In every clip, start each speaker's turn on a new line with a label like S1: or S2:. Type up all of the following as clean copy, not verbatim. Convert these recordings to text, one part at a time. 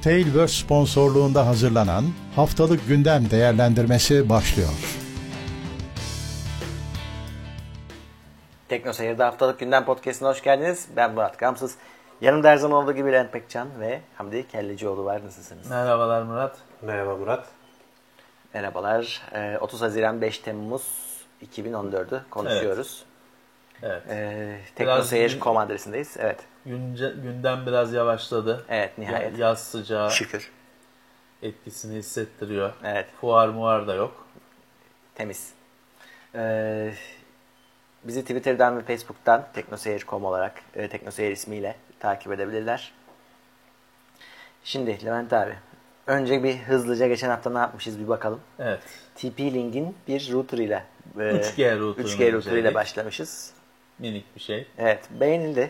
S1: Tailverse sponsorluğunda hazırlanan Haftalık Gündem Değerlendirmesi başlıyor.
S2: Teknoseyir'de Haftalık Gündem Podcast'ına hoş geldiniz. Ben Murat Gamsız. Yanımda her zaman olduğu gibi Levent Pekcan ve Hamdi Kellecioğlu var. Nasılsınız?
S3: Merhabalar Murat.
S4: Merhaba Murat.
S2: Merhabalar. 30 Haziran 5 Temmuz 2014'ü konuşuyoruz.
S3: Evet.
S2: Teknoseyir.com adresindeyiz. Evet.
S3: Gündem biraz yavaşladı.
S2: Evet, nihayet.
S3: Yaz sıcağı
S2: Şükür.
S3: etkisini hissettiriyor.
S2: Evet.
S3: Fuar da yok.
S2: Temiz. Bizi Twitter'dan ve Facebook'tan Teknoseyir.com olarak Teknoseyir ismiyle takip edebilirler. Şimdi Levent abi, önce bir hızlıca geçen hafta ne yapmışız bir bakalım.
S3: Evet.
S2: TP-Link'in bir router ile
S3: 3G
S2: router ile başlamışız.
S3: Minik bir şey.
S2: Evet, beğenildi.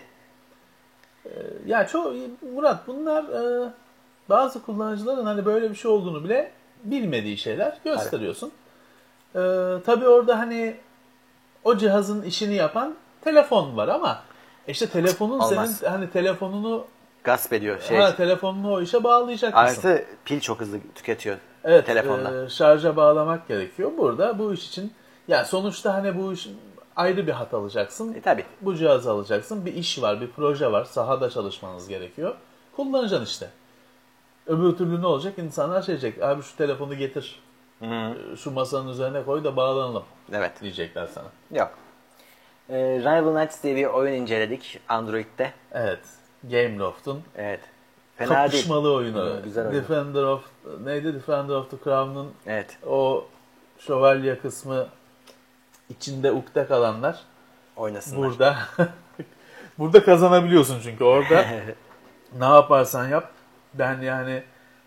S3: Ya Murat, bunlar bazı kullanıcıların hani böyle bir şey olduğunu bile bilmediği şeyler gösteriyorsun. Tabii orada hani o cihazın işini yapan telefon var ama işte telefonun
S2: Olmaz.
S3: senin hani telefonunu
S2: Gasp ediyor.
S3: telefonunu o işe bağlayacak mısın?
S2: Artı pil çok hızlı tüketiyor
S3: Evet,
S2: telefonda.
S3: Şarja bağlamak gerekiyor. Burada bu iş için ya sonuçta hani bu iş ayrı bir hat alacaksın.
S2: Tabii.
S3: Bu cihazı alacaksın. Bir iş var, bir proje var. Sahada çalışmanız gerekiyor. Kullanacaksın işte. Öbür türlü ne olacak? İnsanlar şey diyecek. Abi şu telefonu getir. Şu masanın üzerine koy da bağlanalım.
S2: Evet.
S3: Diyecekler sana.
S2: Yok. Rival Knights diye bir oyun inceledik Android'de.
S3: Evet. Gameloft'un
S2: Evet. Fena
S3: kapışmalı
S2: değil.
S3: oyunu.
S2: Güzel oyun.
S3: Defender of the Crown'un
S2: Evet.
S3: o şövalye kısmı içinde ukde kalanlar
S2: Oynasınlar.
S3: Burada kazanabiliyorsun çünkü orada ne yaparsan yap. Ben yani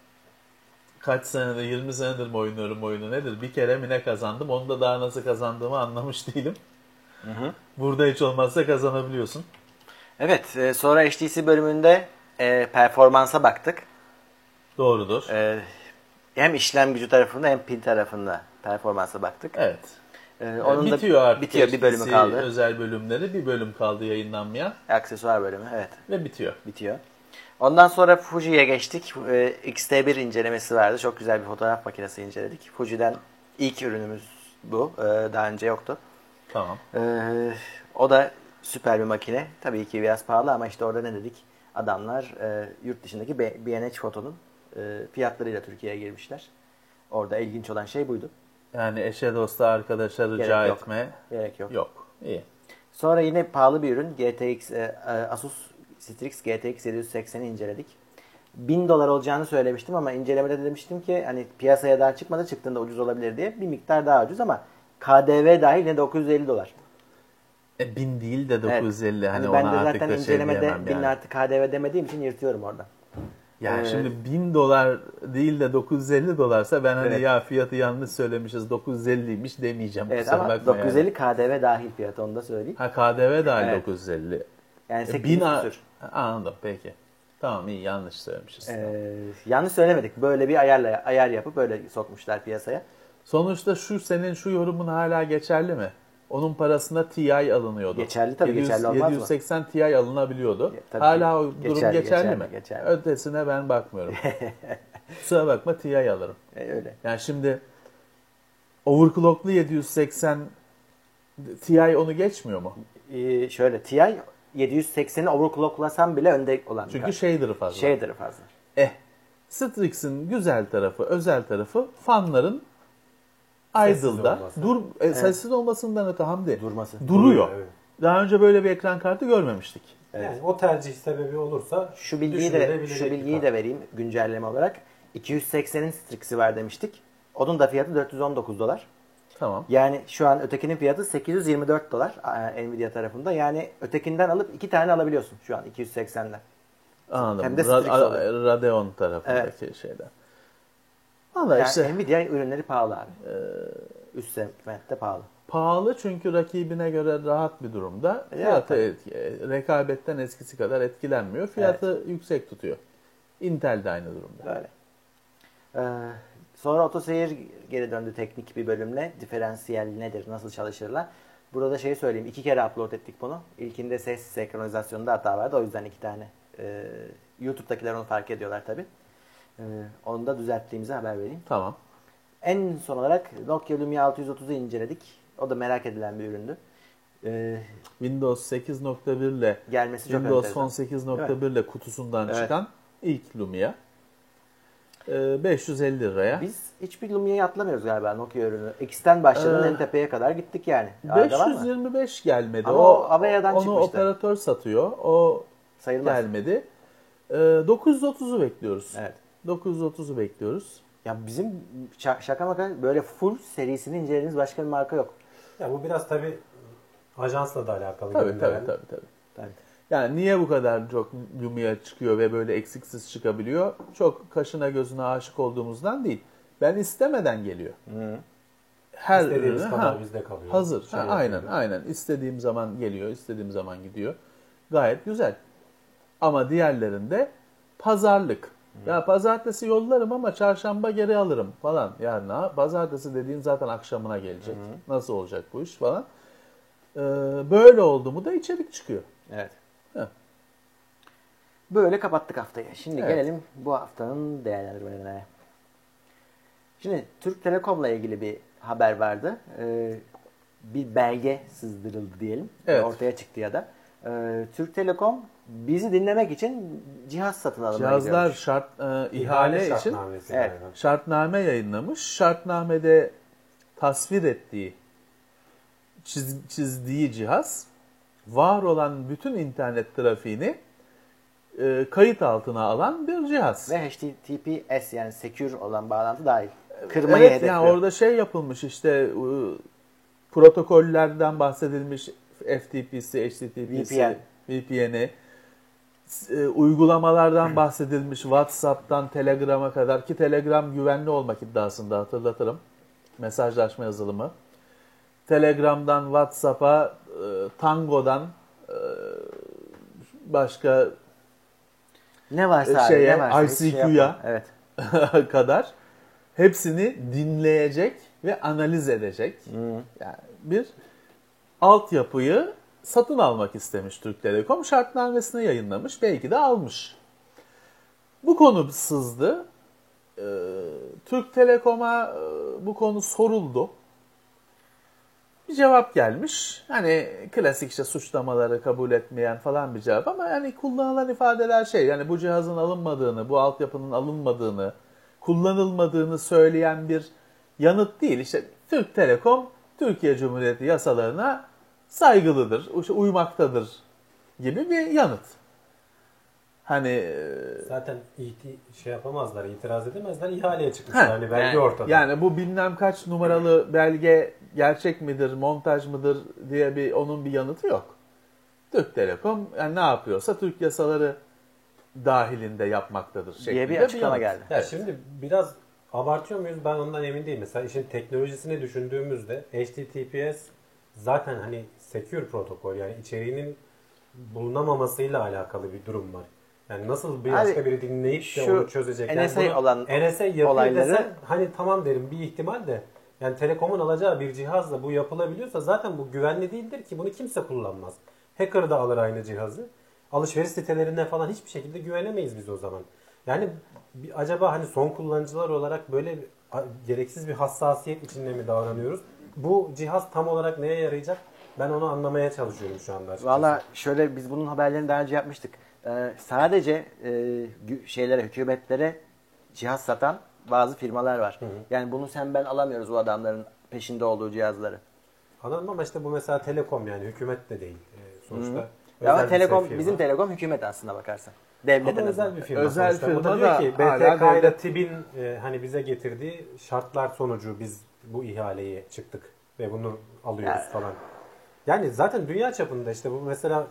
S3: kaç senedir, 20 senedir mi oynuyorum oyunu nedir? Bir kere mi ne kazandım? Onu da daha nasıl kazandığımı anlamış değilim.
S2: Hı.
S3: Burada hiç olmazsa kazanabiliyorsun.
S2: Evet. Sonra HTC bölümünde performansa baktık.
S3: Doğrudur.
S2: Hem işlem gücü tarafında hem pil tarafında performansa baktık.
S3: Evet.
S2: Onun
S3: bitiyor artık.
S2: Bitiyor. Bir bölümü
S3: HTC
S2: kaldı.
S3: özel bölümleri. Bir bölüm kaldı yayınlanmayan.
S2: Aksesuar bölümü. Evet.
S3: Ve bitiyor.
S2: Ondan sonra Fuji'ye geçtik. X-T1 incelemesi vardı. Çok güzel bir fotoğraf makinesi inceledik. Fuji'den ilk ürünümüz bu. Daha önce yoktu.
S3: Tamam.
S2: O da süper bir makine. Tabii ki biraz pahalı ama işte orada ne dedik? Adamlar yurt dışındaki B&H Photo'nun fiyatlarıyla Türkiye'ye girmişler. Orada ilginç olan şey buydu.
S3: Yani eşe dosta arkadaşa rica etme.
S2: Gerek yok.
S3: Yok. İyi.
S2: Sonra yine pahalı bir ürün. Asus Strix GTX 780'i inceledik. $1000 olacağını söylemiştim ama incelemede demiştim ki hani piyasaya daha çıkmadı, çıktığında ucuz olabilir diye. Bir miktar daha ucuz ama KDV dahil yine $950.
S3: 1000 değil de 950.
S2: Evet.
S3: Hani
S2: ben
S3: ona
S2: de
S3: artık
S2: zaten
S3: da
S2: incelemede
S3: diyemem
S2: 1000
S3: yani.
S2: artı KDV demediğim için yırtıyorum oradan.
S3: Yani şimdi $1000 değil de $950 ben hani
S2: Evet.
S3: ya fiyatı yanlış söylemişiz 950'ymiş demeyeceğim.
S2: Evet ama 950 yani. KDV dahil fiyatı, onu da söyleyeyim.
S3: Ha, KDV dahil
S2: Evet.
S3: 950.
S2: Yani 800 küsür.
S3: Anladım, peki. Tamam, iyi, yanlış söylemişiz.
S2: Yanlış söylemedik. Böyle bir ayar yapıp böyle sokmuşlar piyasaya.
S3: Sonuçta senin şu yorumun hala geçerli mi? Onun parasına TI alınıyordu.
S2: Geçerli tabii, geçerli olmaz mı?
S3: 780 Ti alınabiliyordu.
S2: Tabii
S3: hala o durum geçerli mi?
S2: Geçerli.
S3: Ötesine ben bakmıyorum. Kusura bakma, TI alırım.
S2: Öyle.
S3: Yani şimdi overclocklu 780 Ti onu geçmiyor mu?
S2: Şöyle TI 780'i overclocklasam bile önde olan.
S3: Çünkü shader'ı fazla.
S2: Shader'ı fazla.
S3: Strix'in güzel tarafı, özel tarafı fanların idle'da sessiz olmasından öte Hamdi. Duruyor.
S4: Evet.
S3: Daha önce böyle bir ekran kartı görmemiştik.
S4: Evet. Yani o tercih sebebi olursa
S2: şu bilgiyi de vereyim güncelleme olarak. 280'in Strix'i var demiştik. Onun da fiyatı $419.
S3: Tamam.
S2: Yani şu an ötekinin fiyatı $824 Nvidia tarafında. Yani ötekinden alıp 2 tane alabiliyorsun şu an 280'den.
S3: Anladım.
S2: Hem de Strix
S3: Radeon tarafındaki şeyler. Vallahi
S2: yani
S3: işte
S2: Nvidia ürünleri pahalı abi. Üst segmentte pahalı.
S3: Pahalı çünkü rakibine göre rahat bir durumda. Fiyatı rekabetten eskisi kadar etkilenmiyor. Fiyatı yüksek tutuyor. Intel de aynı durumda.
S2: Öyle. Sonra Otoseyir geri döndü teknik bir bölümle. Diferansiyel nedir, nasıl çalışırlar? Burada da söyleyeyim. 2 kere upload ettik bunu. İlkinde ses senkronizasyonunda hata vardı. O yüzden 2 tane. YouTube'dakiler onu fark ediyorlar tabii. Onu da düzelttiğimizi haber vereyim.
S3: Tamam.
S2: En son olarak Nokia Lumia 630'u inceledik. O da merak edilen bir üründü.
S3: Windows 8.1 ile
S2: Gelmesi çok
S3: Windows
S2: enteresan.
S3: 8.1 ile kutusundan
S2: Evet.
S3: çıkan ilk Lumia. 550 liraya.
S2: Biz hiçbir Lumia'yı atlamıyoruz galiba Nokia ürünü. X'ten başladın en tepeye kadar gittik yani. Arada var mı?
S3: 525 gelmedi.
S2: Ama o Avea'dan
S3: onu
S2: çıkmıştı.
S3: operatör satıyor. O
S2: Sayılmaz.
S3: gelmedi. 930'u bekliyoruz.
S2: Evet.
S3: 930'u bekliyoruz.
S2: Ya bizim şaka maka böyle full serisini incelediğimiz başka bir marka yok.
S4: Ya bu biraz tabii ajansla da alakalı.
S3: Tabii
S4: görünüyor
S3: tabii,
S4: yani.
S3: tabii.
S2: Tabii.
S3: Yani niye bu kadar çok Lumia çıkıyor ve böyle eksiksiz çıkabiliyor? Çok kaşına gözüne aşık olduğumuzdan değil. Ben istemeden geliyor. Her
S4: İstediğimiz
S3: ürünü,
S4: kadar bizde kalıyor.
S3: hazır.
S4: Şey
S3: Aynen
S4: yapıyor.
S3: aynen. İstediğim zaman geliyor, istediğim zaman gidiyor. Gayet güzel. Ama diğerlerinde pazarlık. Ya pazartesi yollarım ama çarşamba geri alırım falan. Yani pazartesi dediğin zaten akşamına gelecek. Nasıl olacak bu iş falan. Böyle oldu mu da içerik çıkıyor.
S2: Evet.
S3: Heh.
S2: Böyle kapattık haftayı. Şimdi
S3: Evet.
S2: gelelim bu haftanın değerlendirmelerine. Şimdi Türk Telekom'la ilgili bir haber vardı. Bir belge sızdırıldı diyelim.
S3: Evet.
S2: Ortaya çıktı ya da. Türk Telekom bizi dinlemek için cihaz satın almaya
S3: Cihazlar
S2: gidiyormuş.
S3: ihale için
S4: şartnamesi
S2: Evet.
S4: galiba.
S3: şartname yayınlamış. Şartnamede tasvir ettiği, çizdiği cihaz var olan bütün internet trafiğini kayıt altına alan bir cihaz.
S2: Ve HTTPS yani secure olan bağlantı dahil. Kırmayı
S3: Evet,
S2: hedefliyor.
S3: yani orada şey yapılmış işte protokollerden bahsedilmiş, FTP'si, HTTP'si, VPN'i, uygulamalardan bahsedilmiş, WhatsApp'tan Telegram'a kadar, ki Telegram güvenli olmak iddiasında, hatırlatırım. Mesajlaşma yazılımı. Telegram'dan WhatsApp'a, Tango'dan başka
S2: Ne varsa abi,
S3: şeye,
S2: ne varsa hiç şey
S3: ICQ'ya
S2: yapma. Evet.
S3: kadar hepsini dinleyecek ve analiz edecek. Yani bir altyapıyı satın almak istemiş Türk Telekom. Şartnamesini yayınlamış. Belki de almış. Bu konu sızdı. Türk Telekom'a bu konu soruldu. Bir cevap gelmiş. Hani klasik işte suçlamaları kabul etmeyen falan bir cevap ama yani kullanılan ifadeler şey, yani bu cihazın alınmadığını, bu altyapının alınmadığını, kullanılmadığını söyleyen bir yanıt değil. İşte Türk Telekom Türkiye Cumhuriyeti yasalarına saygılıdır, uymaktadır gibi bir yanıt. Hani
S4: Zaten şey yapamazlar, itiraz edemezler. İhaleye çıkmışlar. Hani belge
S2: yani-
S4: ortada.
S3: yani bu bilmem kaç numaralı belge gerçek midir, montaj mıdır diye onun bir yanıtı yok. Türk Telekom yani ne yapıyorsa Türk yasaları dahilinde yapmaktadır şeklinde
S2: Diye bir açıklama
S3: yanıt.
S2: geldi.
S4: Ya
S3: Evet.
S4: şimdi biraz abartıyor muyuz? Ben ondan emin değilim. Mesela işin teknolojisini düşündüğümüzde HTTPS zaten hani secure protokol, yani içeriğinin bulunamamasıyla alakalı bir durum var. Yani nasıl bir başka
S2: Abi,
S4: biri dinleyip de
S2: şu
S4: onu çözecek?
S2: NSA
S4: Yani bunu
S2: olan
S4: NSA yapıyor
S2: olayları-
S4: desen hani tamam derim, bir ihtimal de. Yani Telekom'un alacağı bir cihazla bu yapılabiliyorsa zaten bu güvenli değildir ki, bunu kimse kullanmaz. Hacker da alır aynı cihazı. Alışveriş sitelerine falan hiçbir şekilde güvenemeyiz biz o zaman. Yani acaba hani son kullanıcılar olarak böyle gereksiz bir hassasiyet içinde mi davranıyoruz? Bu cihaz tam olarak neye yarayacak? Ben onu anlamaya çalışıyorum şu anda açıkçası.
S2: Valla şöyle, biz bunun haberlerini daha önce yapmıştık. Sadece hükümetlere cihaz satan bazı firmalar var. Yani bunu sen ben alamıyoruz, o adamların peşinde olduğu cihazları.
S4: Anladım ama işte bu mesela Telekom, yani hükümet de değil. Sonuçta
S2: Ya ama
S4: özel bir
S2: Telekom,
S4: firma.
S2: bizim Telekom hükümet aslında bakarsan. Devlet en
S4: Ama
S2: azından.
S4: özel bir firma.
S3: Özel
S4: sonuçta. Bu
S3: firma
S4: diyor
S3: da
S4: ki
S3: hala
S4: BTK ile
S3: devlet-
S4: TİB'in hani bize getirdiği şartlar sonucu biz bu ihaleye çıktık ve bunu alıyoruz falan. Yani zaten dünya çapında işte bu mesela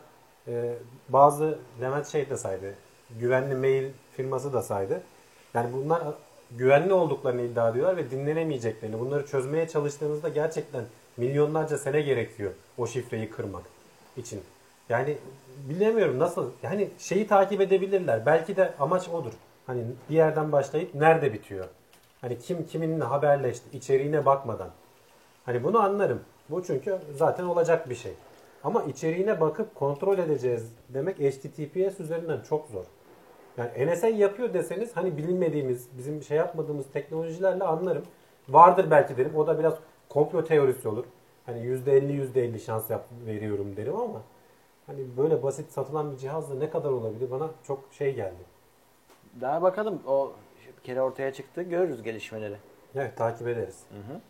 S4: bazı Levent şey de saydı. Güvenli mail firması da saydı. Yani bunlar güvenli olduklarını iddia ediyorlar ve dinlenemeyeceklerini. Bunları çözmeye çalıştığınızda gerçekten milyonlarca sene gerekiyor o şifreyi kırmak için. Yani bilemiyorum nasıl, yani şeyi takip edebilirler. Belki de amaç odur. Hani bir yerden başlayıp nerede bitiyor? Hani kim kiminle haberleşti, içeriğine bakmadan. Hani bunu anlarım. Bu çünkü zaten olacak bir şey. Ama içeriğine bakıp kontrol edeceğiz demek HTTPS üzerinden çok zor. Yani NSA yapıyor deseniz hani bilinmediğimiz, bizim şey yapmadığımız teknolojilerle anlarım. Vardır belki derim. O da biraz komplo teorisi olur. Hani %50 şans veriyorum derim ama hani böyle basit satılan bir cihazla ne kadar olabilir bana çok şey geldi.
S2: Daha bakalım, o bir kere ortaya çıktı. Görürüz gelişmeleri.
S4: Evet, takip ederiz.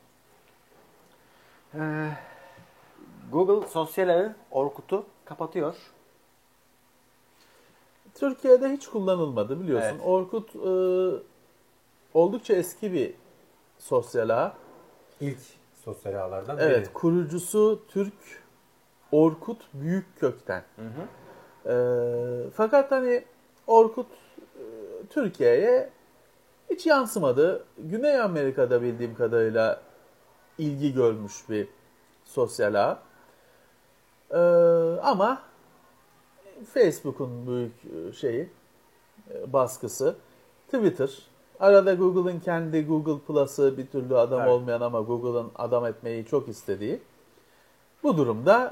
S2: Google sosyal ağı Orkut'u kapatıyor.
S3: Türkiye'de hiç kullanılmadı biliyorsun.
S2: Evet.
S3: Orkut oldukça eski bir sosyal ağ.
S4: İlk sosyal ağlardan
S3: Evet,
S4: biri.
S3: kurucusu Türk Orkut Büyükkök'ten. Fakat hani Orkut Türkiye'ye hiç yansımadı. Güney Amerika'da bildiğim kadarıyla ilgi görmüş bir sosyal ağ. Ama Facebook'un büyük baskısı, Twitter, arada Google'ın kendi Google Plus'ı bir türlü adam
S2: Evet.
S3: olmayan ama Google'ın adam etmeyi çok istediği. Bu durumda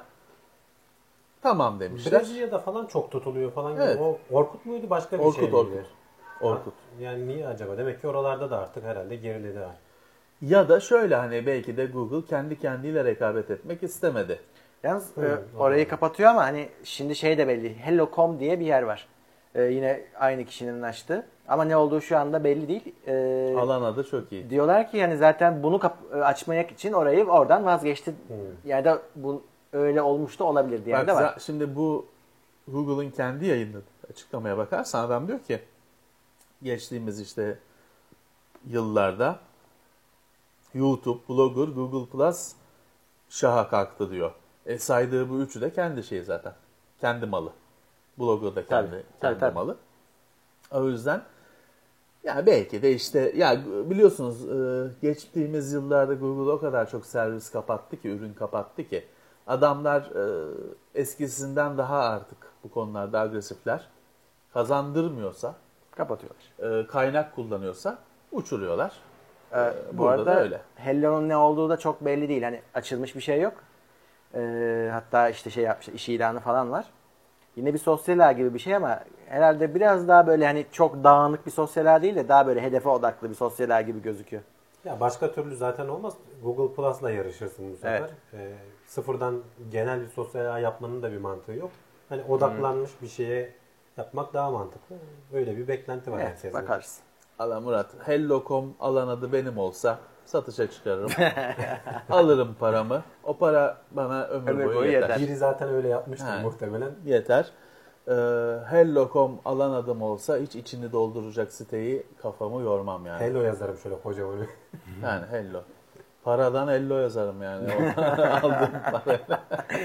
S3: tamam demişler.
S4: Brezilya'da falan çok tutuluyor falan.
S3: Evet.
S4: O Orkut muydu, başka bir
S3: Orkut,
S4: şey miydi?
S3: Orkut.
S4: Yani niye acaba? Demek ki oralarda da artık herhalde geriledi.
S3: Ya da şöyle hani belki de Google kendi kendiyle rekabet etmek istemedi.
S2: Yalnız
S4: Evet,
S2: orayı kapatıyor ama hani şimdi şey de belli. Hello.com diye bir yer var. Yine aynı kişinin açtığı. Ama ne olduğu şu anda belli değil.
S3: Alan adı çok iyi.
S2: Diyorlar ki yani zaten bunu açmak için orayı oradan vazgeçti. Yani da bu öyle olmuş da olabilir diye
S3: Bak,
S2: de var.
S3: şimdi bu Google'ın kendi yayınladığı açıklamaya bakarsan adam diyor ki geçtiğimiz işte yıllarda YouTube, Blogger, Google Plus şaha kalktı diyor. Saydığı bu üçü de kendi şeyi zaten. Kendi malı. Blogger da kendi
S2: Tabii.
S3: malı. O yüzden ya belki de işte ya biliyorsunuz geçtiğimiz yıllarda Google o kadar çok servis kapattı ki, ürün kapattı ki adamlar eskisinden daha artık bu konularda agresifler. Kazandırmıyorsa,
S2: Kapatıyorlar.
S3: kaynak kullanıyorsa uçuruyorlar.
S2: Bu
S3: Burada
S2: arada
S3: da öyle.
S2: Hello'nun ne olduğu da çok belli değil. Hani açılmış bir şey yok. Hatta işte şey yapmışlar, iş ilanı falan var. Yine bir sosyal ağ gibi bir şey ama herhalde biraz daha böyle hani çok dağınık bir sosyal ağ değil de daha böyle hedefe odaklı bir sosyal ağ gibi gözüküyor.
S4: Ya başka türlü zaten olmaz. Google Plus'la yarışırsın bu sefer. Sıfırdan genel bir sosyal ağ yapmanın da bir mantığı yok. Hani odaklanmış bir şeye yapmak daha mantıklı. Öyle bir beklenti var
S2: Evet,
S4: herkesin.
S2: bakarız.
S3: Allah Murat, Hello.com alan adı benim olsa satışa çıkarırım. Alırım paramı. O para bana ömür boyu yeter.
S4: Biri zaten öyle yapmıştır
S3: Ha.
S4: muhtemelen.
S3: Yeter. Hello.com alan adım olsa hiç içini dolduracak siteyi kafamı yormam yani.
S4: Hello yazarım şöyle kocaman.
S3: Yani hello. Paradan hello yazarım yani. Aldığım parayla.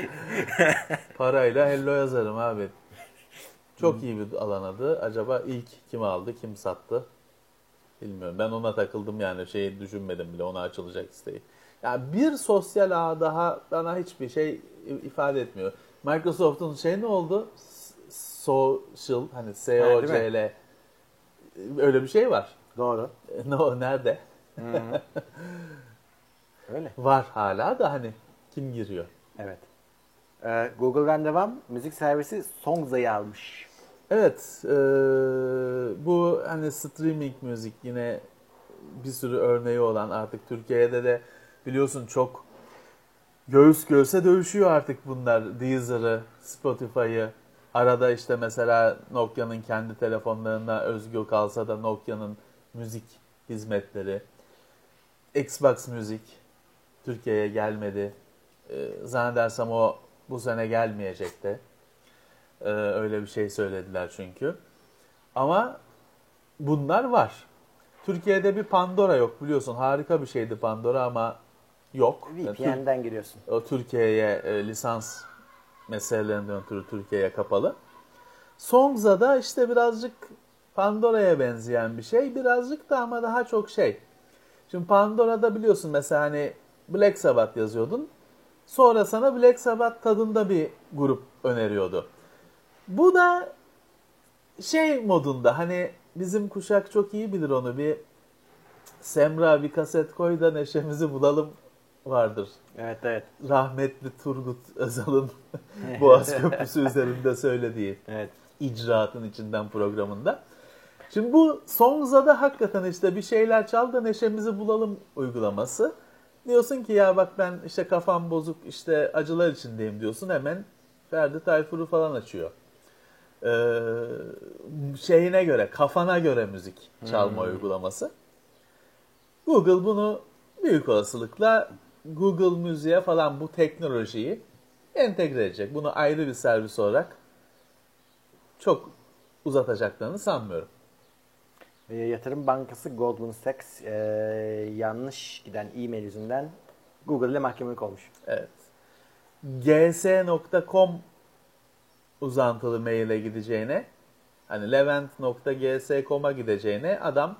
S3: Parayla hello yazarım abi. Çok iyi bir alan adı. Acaba ilk kim aldı, kim sattı? Bilmiyorum. Ben ona takıldım yani. Şeyi düşünmedim bile ona açılacak siteyi. Yani bir sosyal ağ daha bana hiçbir şey ifade etmiyor. Microsoft'un şey ne oldu? Social, hani S-O-C-L. Öyle bir şey var.
S2: Doğru.
S3: Nerede?
S2: Öyle.
S3: Var hala da hani kim giriyor?
S2: Evet. Google'dan devam. Müzik servisi Songza'yı almış.
S3: Evet. Bu hani streaming müzik yine bir sürü örneği olan artık Türkiye'de de biliyorsun çok göğüs göğüse dövüşüyor artık bunlar. Deezer'ı, Spotify'ı. Arada işte mesela Nokia'nın kendi telefonlarına özgü kalsa da Nokia'nın müzik hizmetleri. Xbox Müzik Türkiye'ye gelmedi. Zannedersem o bu sene gelmeyecekti. Öyle bir şey söylediler çünkü. Ama bunlar var. Türkiye'de bir Pandora yok biliyorsun. Harika bir şeydi Pandora ama yok.
S2: VPN'den giriyorsun.
S3: O Türkiye'ye lisans meselelerinden ötürü Türkiye'ye kapalı. Songza'da işte birazcık Pandora'ya benzeyen bir şey. Birazcık da ama daha çok şey. Şimdi Pandora'da biliyorsun mesela hani Black Sabbath yazıyordun. Sonra sana Black Sabbath tadında bir grup öneriyordu. Bu da şey modunda hani bizim kuşak çok iyi bilir onu, bir Semra bir kaset koy da neşemizi bulalım vardır.
S2: Evet.
S3: Rahmetli Turgut Özal'ın Boğaz Köprüsü üzerinde söylediği
S2: Evet.
S3: icraatın içinden programında. Şimdi bu Songza'da hakikaten işte bir şeyler çal da neşemizi bulalım uygulaması. Diyorsun ki ya bak ben işte kafam bozuk işte acılar içindeyim diyorsun, hemen Ferdi Tayfur'u falan açıyor. Şeyine göre, kafana göre müzik çalma uygulaması. Google bunu büyük olasılıkla Google Müziğe falan bu teknolojiyi entegre edecek. Bunu ayrı bir servis olarak çok uzatacaklarını sanmıyorum.
S2: Yatırım bankası Goldman Sachs yanlış giden e-mail yüzünden Google ile mahkemelik olmuş.
S3: Evet. gs.com uzantılı maile gideceğine, hani levent.gs.com'a gideceğine adam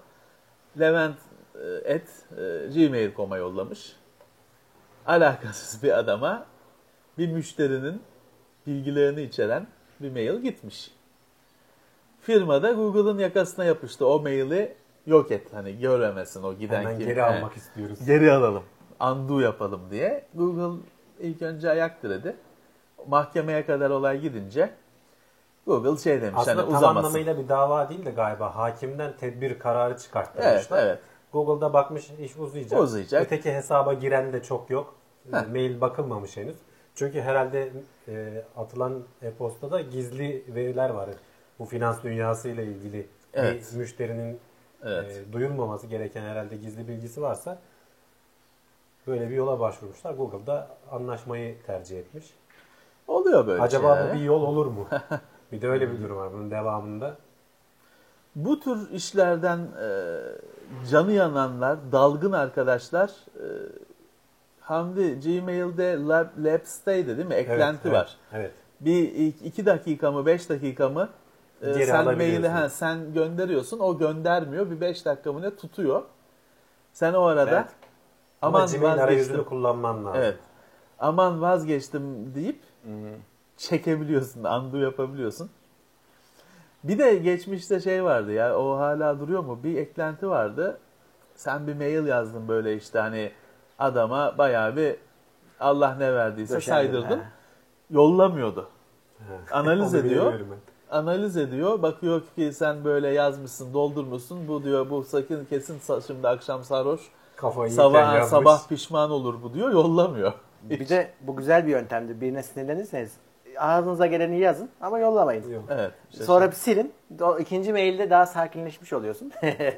S3: levent@gmail.com'a yollamış. Alakasız bir adama bir müşterinin bilgilerini içeren bir mail gitmiş. Firma da Google'ın yakasına yapıştı. O maili yok et. Hani görmemesin o giden
S4: Hemen
S3: kim.
S4: geri almak istiyoruz.
S3: Geri alalım. Undo yapalım diye. Google ilk önce ayak diredi. Mahkemeye kadar olay gidince Google şey demiş,
S4: Aslında
S3: hani
S4: tam
S3: uzamasın.
S4: anlamıyla bir dava değil de galiba hakimden tedbir kararı
S3: Evet,
S4: çıkarttırmışlar.
S3: evet.
S4: Google'da bakmış iş uzayacak.
S3: Uzayacak.
S4: Öteki hesaba giren de çok yok.
S3: Heh.
S4: Mail bakılmamış henüz. Çünkü herhalde atılan e-postada gizli veriler var. Bu finans dünyası ile ilgili
S3: Evet.
S4: bir müşterinin duyulmaması gereken herhalde gizli bilgisi varsa böyle bir yola başvurmuşlar. Google'da anlaşmayı tercih etmiş.
S3: Oluyor böyle
S4: Acaba
S3: şeyler.
S4: bu bir yol olur mu? Bir de öyle bir durum var bunun devamında.
S3: Bu tür işlerden canı yananlar, dalgın arkadaşlar, Hamdi Gmail'de Labs'teydi değil mi? Eklenti var.
S4: Evet.
S3: Bir 2 dakika mı 5 dakika mı
S4: Geri
S3: sen
S4: alabiliyorsun.
S3: maili sen gönderiyorsun, o göndermiyor, bir 5 dakika mı ne tutuyor. Sen o arada
S2: Evet.
S4: Ama
S3: aman
S4: Gmail arayüzünü
S3: vazgeçtim.
S4: kullanman lazım.
S3: Evet. Aman vazgeçtim deyip çekebiliyorsun, undo yapabiliyorsun. Bir de geçmişte şey vardı ya, o hala duruyor mu? Bir eklenti vardı. Sen bir mail yazdın böyle işte hani adama bayağı bir Allah ne verdiyse
S2: Döşendin,
S3: saydırdın.
S2: he.
S3: Yollamıyordu. Analiz
S4: Onu
S3: ediyor.
S4: bilmiyorum ben.
S3: Analiz ediyor. Bakıyor ki sen böyle yazmışsın, doldurmuşsun. Bu diyor, bu sakın kesin şimdi akşam sarhoş.
S4: Kafayı yerken yazmış.
S3: Sabah pişman olur bu diyor. Yollamıyor.
S2: Bir de bu güzel bir yöntemdir. Birine sinirlenirseniz ağzınıza geleni yazın ama yollamayın.
S4: Yok.
S3: Evet. işte
S2: Sonra bir silin. O ikinci mailde daha sakinleşmiş oluyorsun.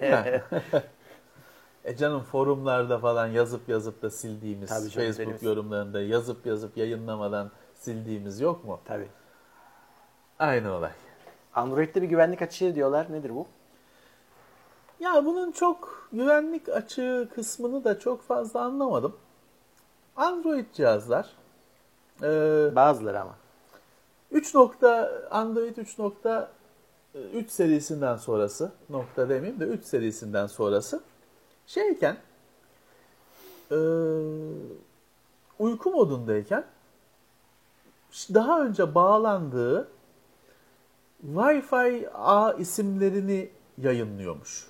S3: canım forumlarda falan yazıp da sildiğimiz,
S2: Tabii canım,
S3: Facebook
S2: benim-
S3: yorumlarında yazıp yayınlamadan sildiğimiz yok mu?
S2: Tabii.
S3: Aynı olay.
S2: Android'de bir güvenlik açığı diyorlar. Nedir bu?
S3: Ya bunun çok güvenlik açığı kısmını da çok fazla anlamadım. Android cihazlar
S2: Bazıları ama.
S3: Android 3.3 serisinden sonrası, nokta demeyeyim de 3 serisinden sonrası şeyken uyku modundayken daha önce bağlandığı Wi-Fi ağ isimlerini yayınlıyormuş.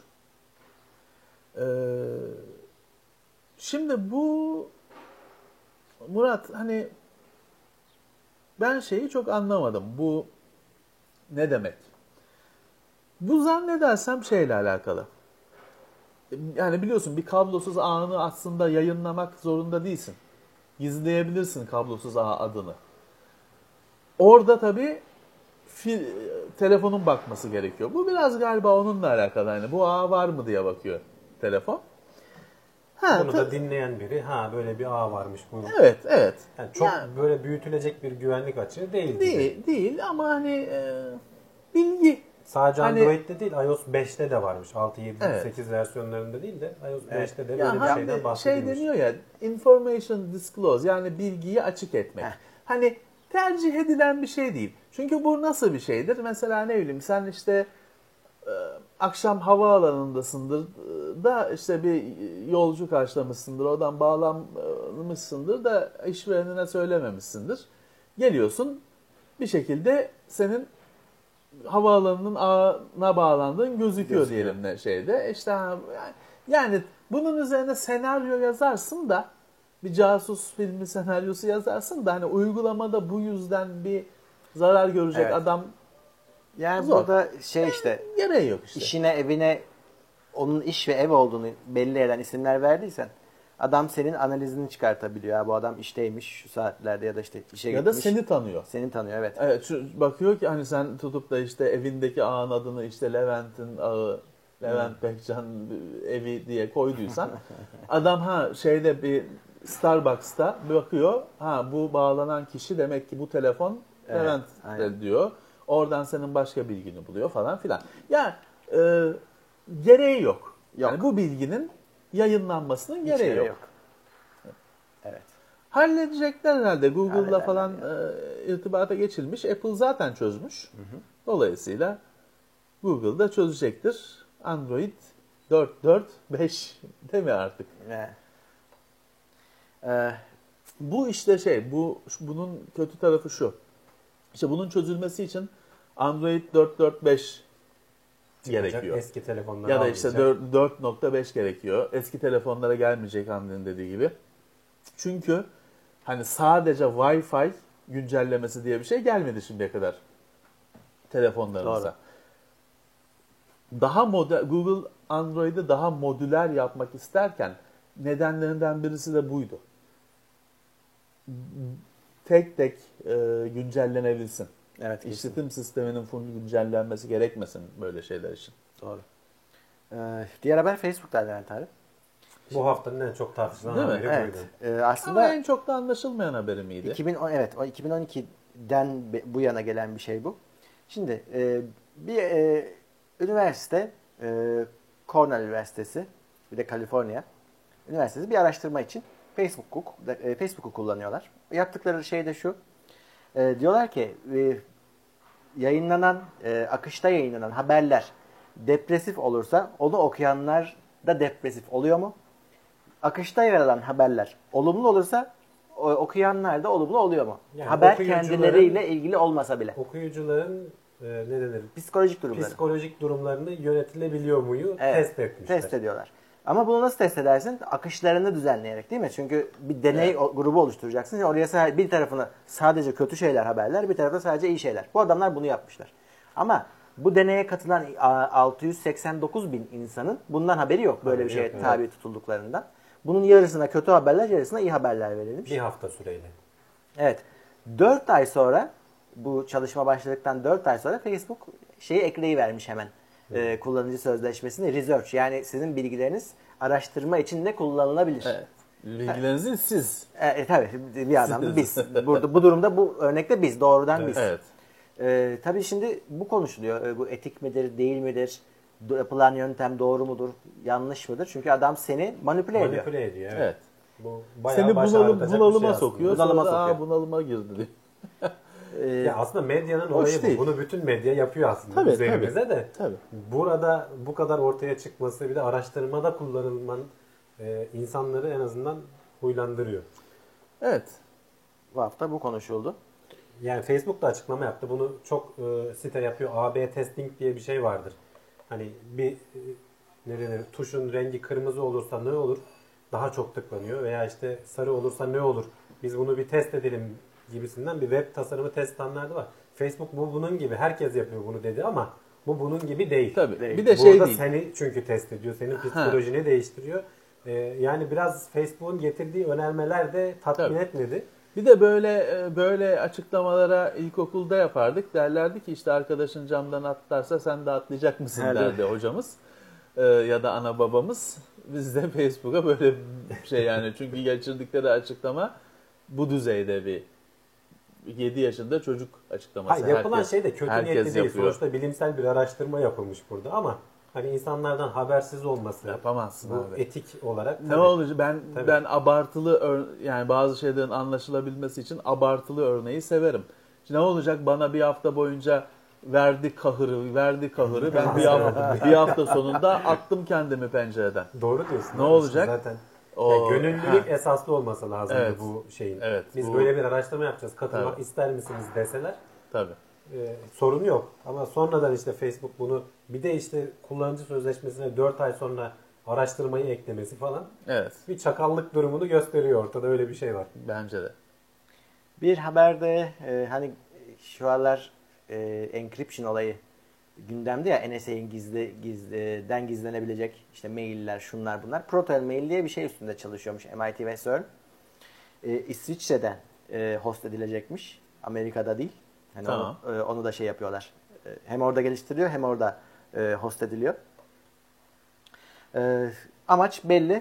S3: Şimdi bu Murat, hani ben şeyi çok anlamadım. Bu ne demek? Bu zannedersem şeyle alakalı. Yani biliyorsun bir kablosuz ağını aslında yayınlamak zorunda değilsin. Gizleyebilirsin kablosuz ağ adını. Orada tabii telefonun bakması gerekiyor. Bu biraz galiba onunla alakalı. Yani bu ağ var mı diye bakıyor telefon.
S4: Bunu da dinleyen biri böyle bir ağ varmış bu.
S3: Evet.
S4: Yani çok
S3: Yani,
S4: böyle büyütülecek bir güvenlik açığı değil.
S3: değil ama hani bilgi.
S4: Sadece
S3: Hani-
S4: Android'de değil, iOS 5'te de varmış. 6, 7,
S3: Evet.
S4: 8 versiyonlarında değil de iOS 5'te de
S3: Ya
S4: böyle bir
S3: hem
S4: şeyden
S3: de
S4: bahsedilmiş.
S3: deniyor ya, information disclose, yani bilgiyi açık etmek. Hani tercih edilen bir şey değil. Çünkü bu nasıl bir şeydir? Mesela ne bileyim sen işte akşam havaalanındasındır da işte bir yolcu karşılamışsındır, oradan bağlanmışsındır da işverenine söylememişsindir. Geliyorsun bir şekilde senin havaalanının ağına bağlandığın gözüküyor diyelim ne şeyde. İşte yani bunun üzerine senaryo yazarsın da, bir casus filmi senaryosu yazarsın da hani uygulamada bu yüzden bir zarar görecek
S2: Evet.
S3: adam
S2: Yani
S3: Zor.
S2: burada şey işte
S3: Gereği yok işte.
S2: işine evine onun iş ve ev olduğunu belli eden isimler verdiysen adam senin analizini çıkartabiliyor. Ha, bu adam işteymiş şu saatlerde ya da işte işe
S3: Ya
S2: gitmiş.
S3: da seni tanıyor.
S2: Seni tanıyor, evet.
S3: Evet, bakıyor ki hani sen tutup da işte evindeki ağın adını işte Levent'in ağı, Levent Bekcan evi diye koyduysan adam şeyde bir Starbucks'ta bakıyor. Bu bağlanan kişi demek ki bu telefon
S2: Evet,
S3: Levent
S2: aynen.
S3: diyor. Oradan senin başka bilgini buluyor falan filan. Ya gereği yok. Yani bu bilginin yayınlanmasının
S2: Hiç
S3: gereği yok.
S2: Evet.
S3: Halledecekler herhalde. Google'la
S2: Hallederler
S3: falan irtibata geçilmiş. Apple zaten çözmüş. Dolayısıyla Google da çözecektir. Android 4.4.5 değil mi artık?
S2: Evet.
S3: Bu işte bunun kötü tarafı şu. İşte bunun çözülmesi için Android 4.4.5 gerekiyor.
S4: Eski telefonları
S3: Ya da işte
S4: almayacak.
S3: 4.5 gerekiyor. Eski telefonlara gelmeyecek Hamdi'nin dediği gibi. Çünkü hani sadece Wi-Fi güncellemesi diye bir şey gelmedi şimdiye kadar telefonlarımıza. Daha Google Android'i daha modüler yapmak isterken nedenlerinden birisi de buydu. Tek tek güncellenebilsin.
S2: Evet. kesin.
S3: İşletim sisteminin full güncellenmesi gerekmesin böyle şeyler için.
S2: Doğru. Diğer haber Facebook'tan Levent abi.
S4: Bu haftanın en çok tartışılan
S3: Değil mi?
S4: haberi
S2: Evet.
S4: buydu.
S3: Ama
S2: Aslında
S3: en çok da anlaşılmayan haberi miydi?
S2: 2012'den bu yana gelen bir şey bu. Şimdi bir üniversite, Cornell Üniversitesi, bir de Kaliforniya Üniversitesi bir araştırma için Facebook'u kullanıyorlar. Yaptıkları şey de şu. Diyorlar ki akışta yayınlanan haberler depresif olursa onu okuyanlar da depresif oluyor mu? Akışta yer alan haberler olumlu olursa okuyanlar da olumlu oluyor mu?
S4: Yani
S2: Haber
S4: okuyucuların-
S2: kendileriyle ilgili olmasa bile.
S4: Okuyucuların ne denir?
S2: Psikolojik durumları.
S4: Psikolojik durumlarını yönetilebiliyor muyu
S2: Evet,
S4: test etmişler.
S2: test ediyorlar. Ama bunu nasıl test edersin? Akışlarını düzenleyerek, değil mi? Çünkü bir deney grubu oluşturacaksın. Oraya bir tarafına sadece kötü şeyler, haberler, bir tarafına sadece iyi şeyler. Bu adamlar bunu yapmışlar. Ama bu deneye katılan 689 bin insanın bundan haberi yok. Böyle bir şeye
S4: yok,
S2: tabi tutulduklarından. Bunun yarısına kötü haberler, yarısına iyi haberler verilmiş.
S4: Bir hafta süreyle.
S2: Evet. 4 ay sonra, bu çalışma başladıktan 4 ay sonra Facebook ekleyivermiş hemen. Kullanıcı sözleşmesini, research, yani sizin bilgileriniz araştırma için de kullanılabilir.
S3: Evet. Bilgilerinizi siz.
S2: Tabii bir adam biz. Burada bu durumda bu örnekte biz, doğrudan biz.
S3: Evet.
S2: Tabii şimdi bu konuşuluyor. Bu etik midir, değil midir? Yapılan yöntem doğru mudur, yanlış mıdır? Çünkü adam seni manipüle ediyor.
S4: Manipüle ediyor. Evet.
S3: Evet.
S4: Bu bayağı
S3: Seni
S4: baş ağrıtacak bir
S3: bunalıma
S4: şey aslında.
S3: sokuyor.
S2: Bunalıma
S3: Sonra
S2: sokuyor.
S3: bunalıma girdi diyor.
S4: Ya aslında medyanın
S3: Hoş
S4: olayı
S3: değil.
S4: bu. Bunu bütün medya yapıyor aslında
S3: Tabii,
S4: üzerimize de.
S3: Tabii.
S4: Burada bu kadar ortaya çıkması, bir de araştırmada kullanılman insanları en azından huylandırıyor.
S3: Evet.
S2: Bu hafta bu konuşuldu.
S4: Yani Facebook da açıklama yaptı. Bunu çok site yapıyor. A/B testing diye bir şey vardır. Hani bir ne denir, tuşun rengi kırmızı olursa ne olur? Daha çok tıklanıyor. Veya işte sarı olursa ne olur? Biz bunu bir test edelim gibisinden bir web tasarımı test standardı var. Facebook bunun gibi. Herkes yapıyor bunu dedi ama bu bunun gibi değil.
S3: Tabii.
S2: Değil.
S3: Bir de
S4: Burada
S3: değil.
S4: seni çünkü test ediyor. Senin psikolojini değiştiriyor. Yani biraz Facebook'un getirdiği önermeler de tatmin
S3: Tabii.
S4: etmedi.
S3: Bir de böyle açıklamalara ilkokulda yapardık. Derlerdi ki işte arkadaşın camdan atlarsa sen de atlayacak mısın
S2: Evet.
S3: derdi hocamız. Ya da ana babamız. Biz de Facebook'a böyle bir şey yani. Çünkü geçirdikleri açıklama bu düzeyde bir 7 yaşında çocuk açıklaması.
S4: Hayır, yapılan
S3: Herkes-
S4: şey de kötü
S3: herkes
S4: niyetli değil.
S3: yapıyor.
S4: Sonuçta bilimsel bir araştırma yapılmış burada ama hani insanlardan habersiz olması,
S3: Yapamazsın
S4: bu
S3: abi.
S4: etik olarak
S3: Ne
S4: tabii.
S3: olacak?
S4: Tabii.
S3: Ben abartılı yani bazı şeylerin anlaşılabilmesi için abartılı örneği severim. Ne olacak bana bir hafta boyunca verdi kahırı. Ben bir hafta sonunda attım kendimi pencereden.
S4: Doğru diyorsun.
S3: Ne
S4: Yani
S3: olacak?
S4: Zaten
S3: O-
S4: ya gönüllülük
S3: Ha.
S4: esaslı olması lazım
S3: Evet.
S4: bu şeyin.
S3: Evet,
S4: Biz
S3: bu-
S4: böyle bir araştırma yapacağız. Katılmak
S3: Tabii.
S4: ister misiniz deseler
S3: Tabii.
S4: sorun yok. Ama sonradan işte Facebook bunu bir de işte kullanıcı sözleşmesine 4 ay sonra araştırmayı eklemesi falan
S3: Evet.
S4: bir çakallık durumunu gösteriyor. Ortada öyle bir şey var.
S3: Bence de.
S2: Bir haberde hani şu aralar encryption olayı gündemde ya, NSA'nin gizliden gizlenebilecek işte mailler, şunlar bunlar. Proton Mail diye bir şey üstünde çalışıyormuş MIT ve CERN. İsviçre'den host edilecekmiş. Amerika'da değil. Hani
S3: Tamam.
S2: onu da şey yapıyorlar. Hem orada geliştiriliyor hem orada host ediliyor. Amaç belli.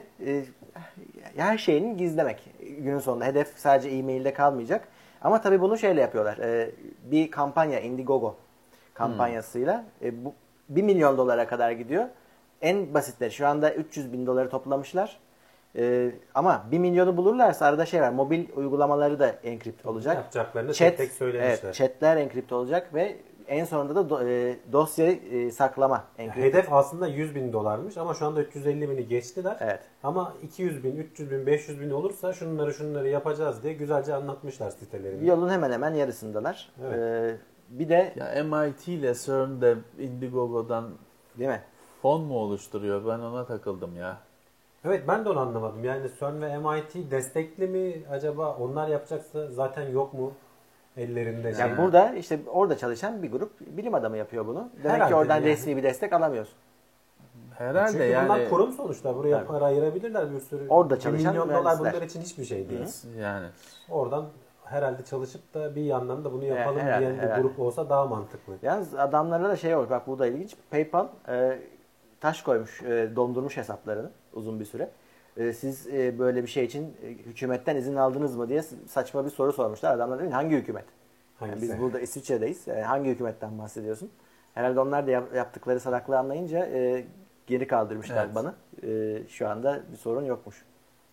S2: Her şeyini gizlemek. Günün sonunda hedef sadece e-mailde kalmayacak. Ama tabii bunu şeyle yapıyorlar. Bir kampanya, Indiegogo kampanyasıyla bu 1 milyon dolara kadar gidiyor. En basitleri şu anda 300 bin doları toplamışlar. Ama 1 milyonu bulurlarsa arada şey var. Mobil uygulamaları da enkript olacak.
S4: Yapacaklarını tek tek söylemişler.
S2: Evet, chatler enkript olacak ve en sonunda da dosyayı saklama enkript.
S4: Hedef aslında 100 bin dolarmış ama şu anda 350 bini geçtiler.
S2: Evet.
S4: Ama 200 bin, 300 bin, 500 bin olursa şunları yapacağız diye güzelce anlatmışlar sitelerinde.
S2: Yolun hemen hemen yarısındalar.
S4: Evet.
S2: Bir de
S3: Ya MIT ile CERN de Indiegogo'dan
S2: değil mi?
S3: fon mu oluşturuyor? Ben ona takıldım ya.
S4: Evet, ben de onu anlamadım. Yani CERN ve MIT destekli mi acaba? Onlar yapacaksa zaten yok mu ellerinde?
S2: Yani burada işte orada çalışan bir grup bilim adamı yapıyor bunu. Demek
S4: Herhalde
S2: ki oradan
S4: yani.
S2: resmi bir destek alamıyorsun.
S3: Herhalde
S4: Çünkü
S3: yani.
S4: bunlar kurum sonuçta. Buraya
S2: Tabii.
S4: para ayırabilirler bir sürü.
S2: Orada
S4: 1
S2: çalışan
S4: milyon dolar
S2: mühendisler.
S4: bunlar için hiçbir şey değil.
S3: Yani.
S4: Oradan herhalde çalışıp da bir yandan da bunu yapalım
S2: herhalde,
S4: diyen bir
S2: herhalde.
S4: grup olsa daha mantıklı.
S2: Yalnız adamlarda da şey olmuş. Bak bu da ilginç. PayPal taş koymuş, dondurmuş hesaplarını uzun bir süre. Siz böyle bir şey için hükümetten izin aldınız mı diye saçma bir soru sormuşlar. Adamlar demiş hangi hükümet? Yani
S4: Hangisi?
S2: biz burada İsviçre'deyiz. Hangi hükümetten bahsediyorsun? Herhalde onlar da yaptıkları salaklığı anlayınca geri kaldırmışlar
S3: Evet.
S2: bana. Şu anda bir sorun yokmuş.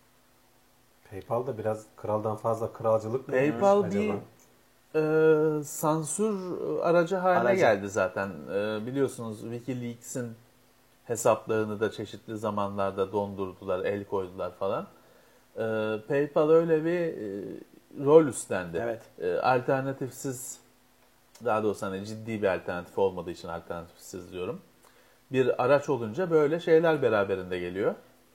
S4: PayPal da biraz kraldan fazla kralcılık mı
S3: PayPal
S4: yapmış
S3: bir sansür aracı haline
S2: Aracı.
S3: geldi zaten. Biliyorsunuz WikiLeaks'in hesaplarını da çeşitli zamanlarda dondurdular, el koydular falan. PayPal öyle bir rol üstlendi.
S2: Evet.
S3: Alternatifsiz, daha doğrusu hani ciddi bir alternatif olmadığı için alternatifsiz diyorum. Bir araç olunca böyle şeyler beraberinde geliyor.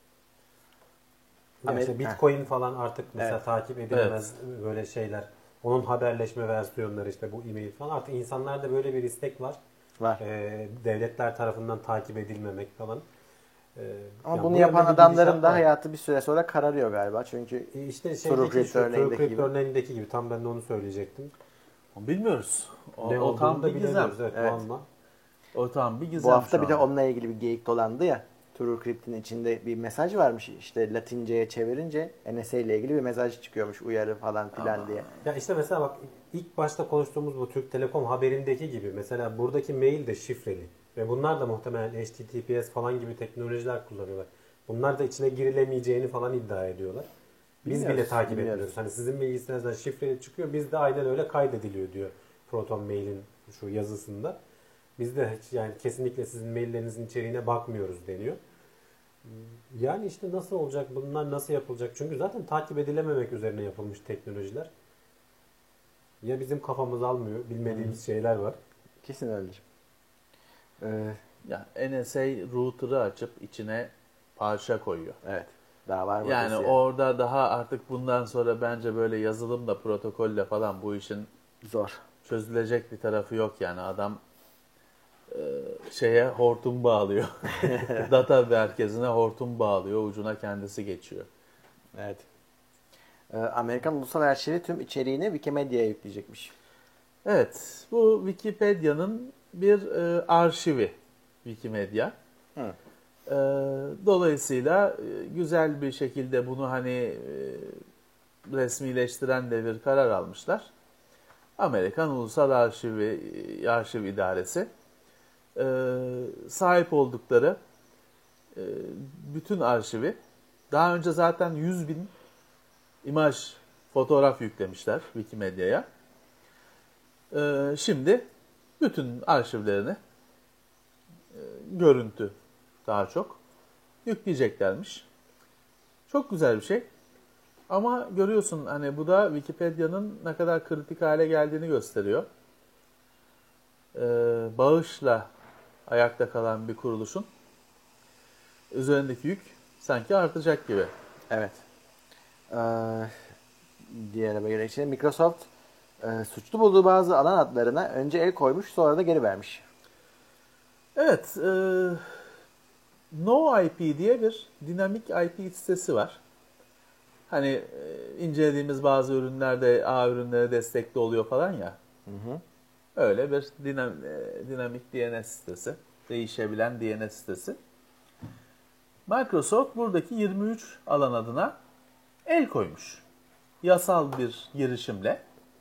S4: Yani işte Bitcoin falan artık mesela
S2: Evet.
S4: takip edilemez böyle şeyler. Onun haberleşme versiyonları işte bu e-mail falan. Artık insanlarda böyle bir istek var.
S2: Var.
S4: Devletler tarafından takip edilmemek falan.
S2: Ama
S4: yani
S2: bunu
S4: bu
S2: yapan
S4: yönde bir
S2: adamların
S4: gidişat
S2: da
S4: var.
S2: hayatı bir süre sonra kararıyor galiba. Çünkü
S4: İşte
S2: TrueCrypt
S4: şeydeki
S2: örneğindeki
S4: TrueCrypt
S2: gibi.
S4: örneğindeki gibi tam ben de onu söyleyecektim.
S3: Bilmiyoruz.
S4: Ne
S3: O tam
S4: olduğunu da
S3: bir gizem.
S4: bilemiyoruz. Evet,
S2: Evet.
S4: ama
S3: O tam bir gizem
S2: bu hafta
S3: şu
S2: bir de
S3: anda.
S2: onunla ilgili bir geyik dolandı ya. TrueCrypt'in içinde bir mesaj varmış. İşte Latince'ye çevirince NSA ile ilgili bir mesaj çıkıyormuş. Uyarı falan filan diye.
S4: ya işte mesela bak ilk başta konuştuğumuz bu Türk Telekom haberindeki gibi mesela buradaki mail de şifreli. Ve bunlar da muhtemelen HTTPS falan gibi teknolojiler kullanıyorlar. Bunlar da içine girilemeyeceğini falan iddia ediyorlar. Biz
S2: Bilmiyoruz,
S4: bile takip
S2: bilmiyoruz.
S4: etmiyoruz. Hani sizin bilgisayarınızdan şifreli çıkıyor. Biz de aynen öyle kaydediliyor diyor Proton Mail'in şu yazısında. Biz de hiç yani kesinlikle sizin maillerinizin içeriğine bakmıyoruz deniyor. Yani işte nasıl olacak? Bunlar nasıl yapılacak? Çünkü zaten takip edilememek üzerine yapılmış teknolojiler. Ya bizim kafamız almıyor. Bilmediğimiz şeyler var.
S2: Kesin öyledir.
S3: Ya NSA router'ı açıp içine parça koyuyor.
S2: Evet. Daha var mı?
S3: Yani orada daha artık bundan sonra bence böyle yazılımla, protokolle falan bu işin
S2: Zor.
S3: çözülecek bir tarafı yok yani. Adam şeye hortum bağlıyor. Data merkezine hortum bağlıyor. Ucuna kendisi geçiyor.
S2: Evet. Amerikan Ulusal Arşivi tüm içeriğini Wikimedia'ya yükleyecekmiş.
S3: Evet. Bu Wikipedia'nın bir arşivi. Wikimedia.
S2: Hı.
S3: Dolayısıyla güzel bir şekilde bunu hani resmileştiren de bir karar almışlar. Amerikan Ulusal Arşiv İdaresi sahip oldukları bütün arşivi, daha önce zaten 100.000 imaj, fotoğraf yüklemişler Wikimedia'ya. Şimdi bütün arşivlerini, görüntü daha çok yükleyeceklermiş. Çok güzel bir şey. Ama görüyorsun hani bu da Wikipedia'nın ne kadar kritik hale geldiğini gösteriyor. Bağışla ayakta kalan bir kuruluşun üzerindeki yük sanki artacak gibi.
S2: Evet. Diğer habere geçelim. Microsoft suçlu bulduğu bazı alan adlarına önce el koymuş, sonra da geri vermiş.
S3: Evet, NoIP diye bir dinamik IP sitesi var. Hani incelediğimiz bazı ürünlerde A ürünlere destekli oluyor falan ya. Öyle bir dinamik DNS sitesi. Değişebilen DNS sitesi. Microsoft buradaki 23 alan adına el koymuş. Yasal bir girişimle.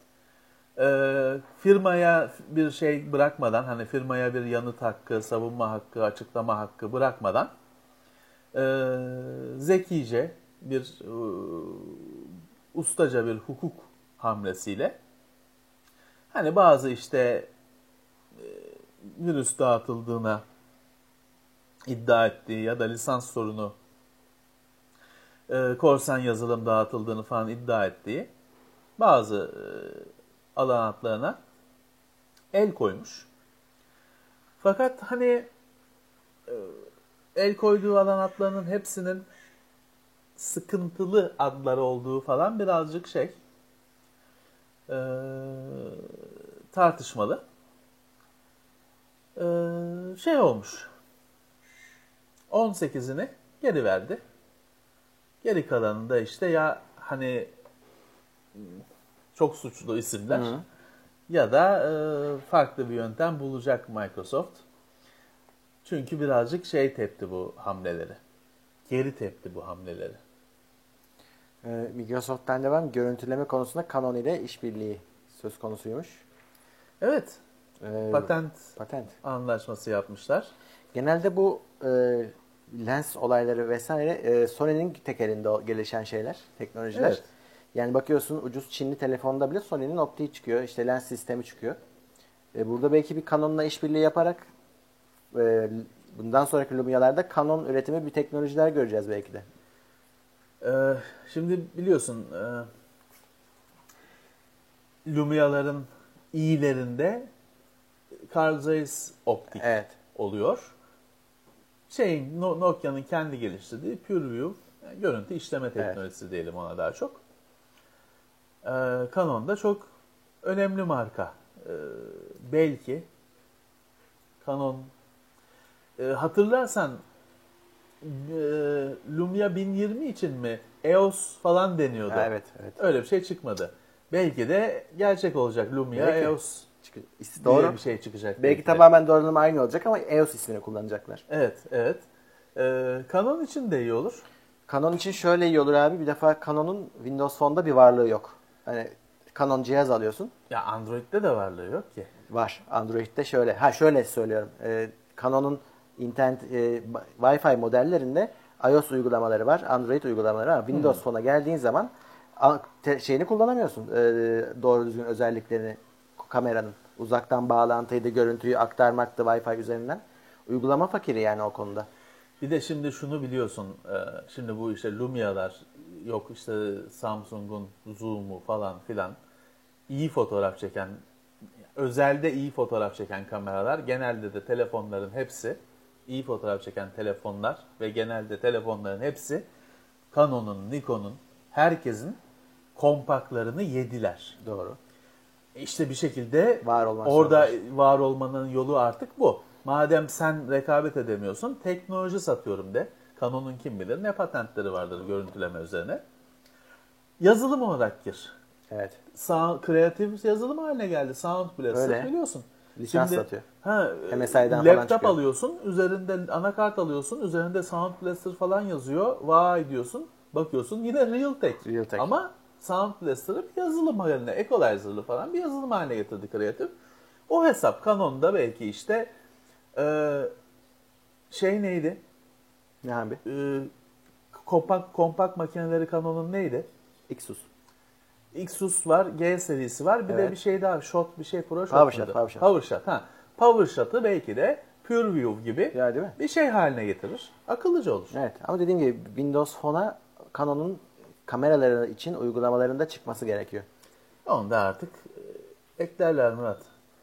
S3: Firmaya bir şey bırakmadan, hani firmaya bir yanıt hakkı, savunma hakkı, açıklama hakkı bırakmadan zekice bir ustaca bir hukuk hamlesiyle hani bazı işte virüs dağıtıldığına iddia ettiği ya da lisans sorunu, korsan yazılım dağıtıldığını falan iddia ettiği bazı alan adlarına el koymuş. Fakat hani el koyduğu alan adlarının hepsinin sıkıntılı adlar olduğu falan birazcık tartışmalı. Olmuş. 18'ini geri verdi. Geri kalanında işte ya hani çok suçlu isimler ya da farklı bir yöntem bulacak Microsoft. Çünkü birazcık tepti bu hamleleri. Geri tepti bu hamleleri.
S2: Microsoft'tan devam, görüntüleme konusunda Canon ile işbirliği söz konusuymuş.
S3: Evet. Patent
S2: Patent
S3: anlaşması yapmışlar.
S2: Genelde bu lens olayları vesaire Sony'nin tek elinde gelişen şeyler, teknolojiler.
S3: Evet.
S2: Yani bakıyorsun ucuz Çinli telefonda bile Sony'nin optiği çıkıyor, işte lens sistemi çıkıyor. Burada belki bir Canon'la işbirliği yaparak bundan sonraki Lumia'larda Canon üretimi bir teknolojiler göreceğiz belki de.
S3: Şimdi biliyorsun Lumia'ların iyilerinde Carl Zeiss optik oluyor. Nokia'nın kendi geliştirdiği PureView yani görüntü işleme teknolojisi diyelim ona daha çok. Canon da çok önemli marka. Belki Canon hatırlarsan Lumia 1020 için mi EOS falan deniyordu.
S2: Evet.
S3: Öyle bir şey çıkmadı. Belki de gerçek olacak Lumia
S2: belki.
S3: EOS
S2: Doğru.
S3: diye bir şey çıkacak.
S2: Belki tamamen donanım aynı olacak ama EOS ismini kullanacaklar.
S3: Evet. Canon için de iyi olur.
S2: Canon için şöyle iyi olur abi. Bir defa Canon'un Windows Phone'da bir varlığı yok. Hani Canon cihaz alıyorsun.
S3: Ya Android'de de varlığı yok ki.
S2: Var. Android'de şöyle. Şöyle söylüyorum. Canon'un internet Wi-Fi modellerinde iOS uygulamaları var. Android uygulamaları var. Windows Phone'a geldiğin zaman şeyini kullanamıyorsun. Doğru düzgün özelliklerini, kameranın. Uzaktan bağlantıydı, görüntüyü aktarmaktı Wi-Fi üzerinden. Uygulama fakiri yani o konuda.
S3: Bir de şimdi şunu biliyorsun. Şimdi bu işte Lumia'lar yok işte Samsung'un Zoom'u falan filan iyi fotoğraf çeken, özelde iyi fotoğraf çeken kameralar, genelde de telefonların hepsi iyi fotoğraf çeken telefonlar ve genelde telefonların hepsi Canon'un, Nikon'un, herkesin kompaktlarını yediler.
S2: Doğru.
S3: İşte bir şekilde
S2: orada
S3: var olmanın yolu artık bu. Madem sen rekabet edemiyorsun, teknoloji satıyorum de. Canon'un kim bilir ne patentleri vardır görüntüleme üzerine. Yazılım olarak gir.
S2: Evet.
S3: Kreatif yazılım haline geldi. Sound Blaster biliyorsun.
S2: Lisans satıyor. MSI'den falan
S3: Laptop
S2: çıkıyor.
S3: alıyorsun, üzerinde anakart alıyorsun, üzerinde Sound Blaster falan yazıyor. Vay diyorsun, bakıyorsun yine Realtek. Ama Sound Blaster'ı bir yazılım haline, equalizer'lı falan bir yazılım haline getirdi kreatif. O hesap Canon'da belki işte neydi?
S2: Ne abi?
S3: Kompakt makineleri Canon'un neydi? Xus var, G serisi var. Bir de bir şey daha, PowerShot. PowerShot'ı belki de PureView gibi
S2: ya, değil mi?
S3: Bir şey haline getirir. Akıllıca olur.
S2: Evet ama dediğim gibi Windows Phone'a Canon'un kameraları için uygulamalarında çıkması gerekiyor.
S3: Onu da artık eklerler Murat.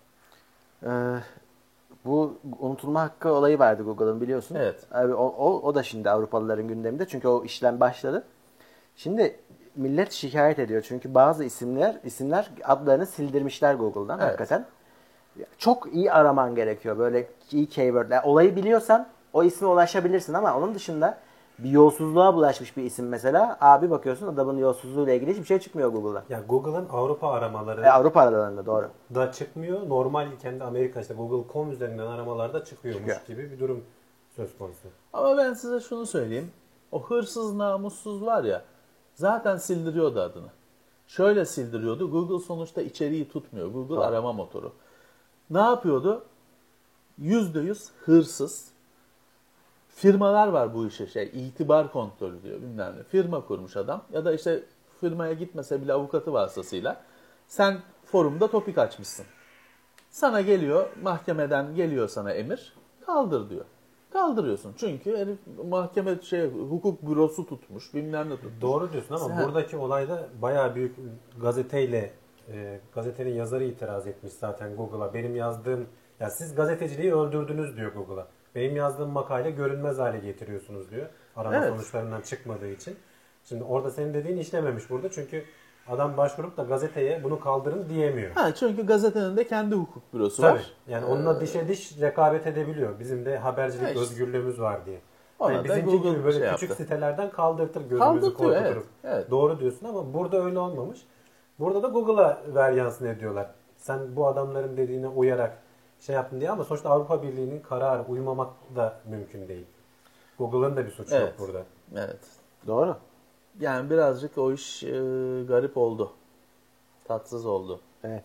S2: Bu unutulma hakkı olayı vardı Google'ın biliyorsun.
S3: Evet.
S2: Abi o da şimdi Avrupalıların gündeminde çünkü o işlem başladı. Şimdi millet şikayet ediyor. Çünkü bazı isimler adlarını sildirmişler Google'dan
S3: Evet.
S2: hakikaten. Çok iyi araman gerekiyor. Böyle iyi keywordler. Olayı biliyorsan o isme ulaşabilirsin ama onun dışında bir yolsuzluğa bulaşmış bir isim mesela. Abi bakıyorsun adamın yolsuzluğuyla ilgili hiçbir şey çıkmıyor Google'dan.
S4: Ya Google'ın Avrupa aramaları
S2: Avrupa aralarında doğru.
S4: da çıkmıyor. Normal kendi Amerika işte Google.com üzerinden aramalarda çıkıyormuş gibi bir durum söz konusu.
S3: Ama ben size şunu söyleyeyim. O hırsız namussuz var ya zaten sildiriyordu adını. Şöyle sildiriyordu. Google sonuçta içeriği tutmuyor. Google arama motoru. Ne yapıyordu? %100 hırsız. Firmalar var bu işe itibar kontrolü diyor bilmem ne. Firma kurmuş adam ya da işte firmaya gitmese bile avukatı vasıtasıyla sen forumda topik açmışsın. Sana geliyor mahkemeden geliyor sana emir kaldır diyor. Kaldırıyorsun çünkü herif mahkeme hukuk bürosu tutmuş bilmem ne tutmuş.
S4: Doğru diyorsun ama buradaki olayda bayağı büyük gazetenin yazarı itiraz etmiş zaten Google'a. Benim yazdığım ya siz gazeteciliği öldürdünüz diyor Google'a. Benim yazdığım makale görünmez hale getiriyorsunuz diyor. Arama sonuçlarından çıkmadığı için. Şimdi orada senin dediğin işlememiş burada. Çünkü adam başvurup da gazeteye bunu kaldırın diyemiyor.
S3: Çünkü gazetenin de kendi hukuk bürosu
S4: Tabii.
S3: var.
S4: Yani onunla dişe diş rekabet edebiliyor. Bizim de habercilik özgürlüğümüz var diye.
S3: Ona
S4: Yani
S3: da
S4: bizimki
S3: Google
S4: gibi böyle
S3: şey
S4: küçük
S3: yaptı.
S4: sitelerden kaldırtır gözümüzü
S3: Kaldırtıyor,
S4: korkutup.
S3: evet.
S4: Doğru diyorsun ama burada öyle olmamış. Burada da Google'a veryansın ediyorlar. Sen bu adamların dediğine uyarak şey yaptın diye ama sonuçta Avrupa Birliği'nin kararı uymamak da mümkün değil. Google'ın da bir suçu yok burada.
S3: Evet.
S2: Doğru.
S3: Yani birazcık o iş garip oldu. Tatsız oldu.
S2: Evet.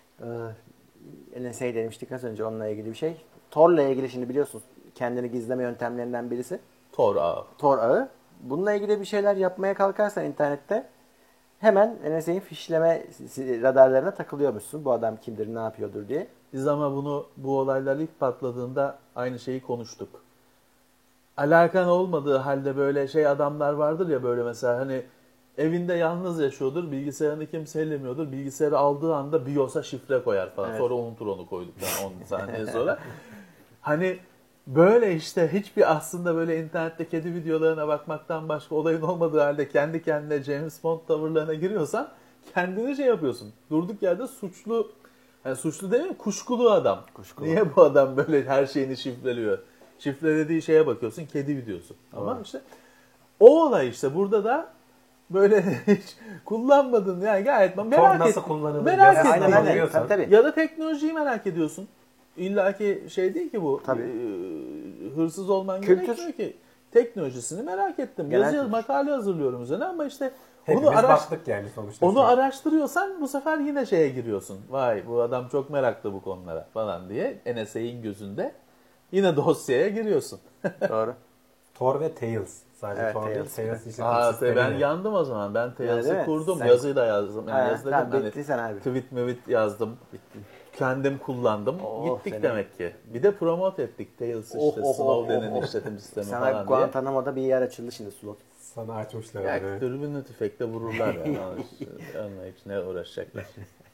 S2: NSA demiştik az önce onunla ilgili bir şey. Tor'la ilgili şimdi biliyorsunuz kendini gizleme yöntemlerinden birisi.
S3: Tor ağı.
S2: Tor ağı. Bununla ilgili bir şeyler yapmaya kalkarsan internette hemen NSA'nin fişleme radarlarına takılıyormuşsun. Bu adam kimdir, ne yapıyordur diye.
S3: Biz ama bu olaylar ilk patladığında aynı şeyi konuştuk. Alakan olmadığı halde böyle adamlar vardır ya böyle mesela hani evinde yalnız yaşıyordur, bilgisayarını kimse ellemiyordur. Bilgisayarı aldığı anda BIOS'a şifre koyar falan. Evet. Sonra unutur onu koyduktan 10 saniye sonra. Hani böyle hiçbir aslında böyle internette kedi videolarına bakmaktan başka olayın olmadığı halde kendi kendine James Bond tavırlarına giriyorsan kendini yapıyorsun. Durduk yerde suçlu, yani suçlu değil mi? Kuşkulu adam. Kuşkulu. Niye bu adam böyle her şeyini şifreliyor? Şifrelediği şeye bakıyorsun kedi videosu. Ama o olay burada da böyle hiç kullanmadın yani gayet merak
S4: nasıl kullanılır?
S2: Merak ettim. Tabii.
S3: Ya da teknolojiyi merak ediyorsun. İlla ki değil ki bu. Hırsız olman gerekmiyor ki. Teknolojisini merak ettim. Makale hazırlıyorum üzerine ama
S4: hepimiz baktık yani sonuçta.
S3: Onu araştırıyorsan bu sefer yine giriyorsun. Vay bu adam çok meraklı bu konulara falan diye NSA'nin gözünde yine dosyaya giriyorsun.
S2: Doğru.
S4: Tor ve Tails. Sadece Tor değil.
S3: Tails ben yandım o zaman. Ben Tails'i kurdum. Yazıyı da yazdım. Yani tweet yazdım. Bitti. Kendim kullandım. Gittik demek ki. Bir de promote ettik Tails'i Snowden'in işletim sistemi
S2: sana
S3: falan diye.
S2: Sana Guantanamo'da bir yer açıldı şimdi slot.
S4: Sana açmışlar.
S3: Ya dürbünlü tüfekle vururlar yani. Ölmek için ne uğraşacaklar.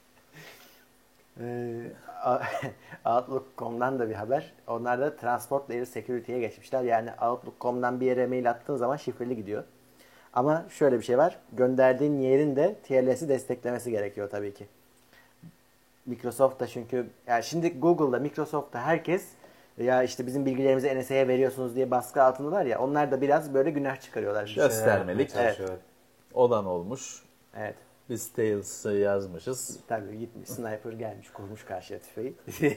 S2: Outlook.com'dan da bir haber. Onlar da Transport Layer Security'ye geçmişler. Yani Outlook.com'dan bir yere mail attığın zaman şifreli gidiyor. Ama şöyle bir şey var. Gönderdiğin yerin de TLS'i desteklemesi gerekiyor tabii ki. Microsoft'ta çünkü yani şimdi Google'da, Microsoft'ta herkes ya bizim bilgilerimizi NSA'ya veriyorsunuz diye baskı altındalar ya. Onlar da biraz böyle günah çıkarıyorlar.
S3: Göstermelik.
S2: Evet.
S3: Olan olmuş.
S2: Evet.
S3: Biz Tails'ı yazmışız.
S2: Tabii gitmiş sniper gelmiş kurmuş karşıya tüfeği.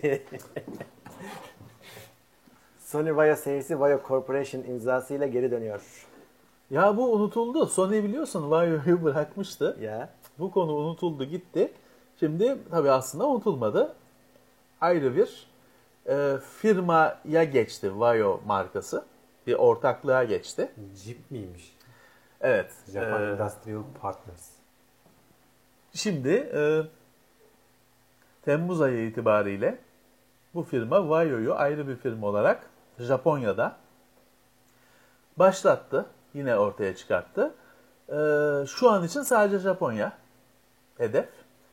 S2: Sony Vaio serisi Vaio Corporation imzasıyla geri dönüyor.
S3: Ya bu unutuldu. Sony biliyorsun Vaio'yu bırakmıştı.
S2: Ya.
S3: Bu konu unutuldu gitti. Şimdi tabii aslında unutulmadı. Ayrı bir firmaya geçti Vaio markası. Bir ortaklığa geçti.
S4: Jeep miymiş?
S3: Evet.
S4: Japan Industrial Partners.
S3: Şimdi Temmuz ayı itibariyle bu firma Vaio'yu ayrı bir firma olarak Japonya'da başlattı. Yine ortaya çıkarttı. Şu an için sadece Japonya hedef.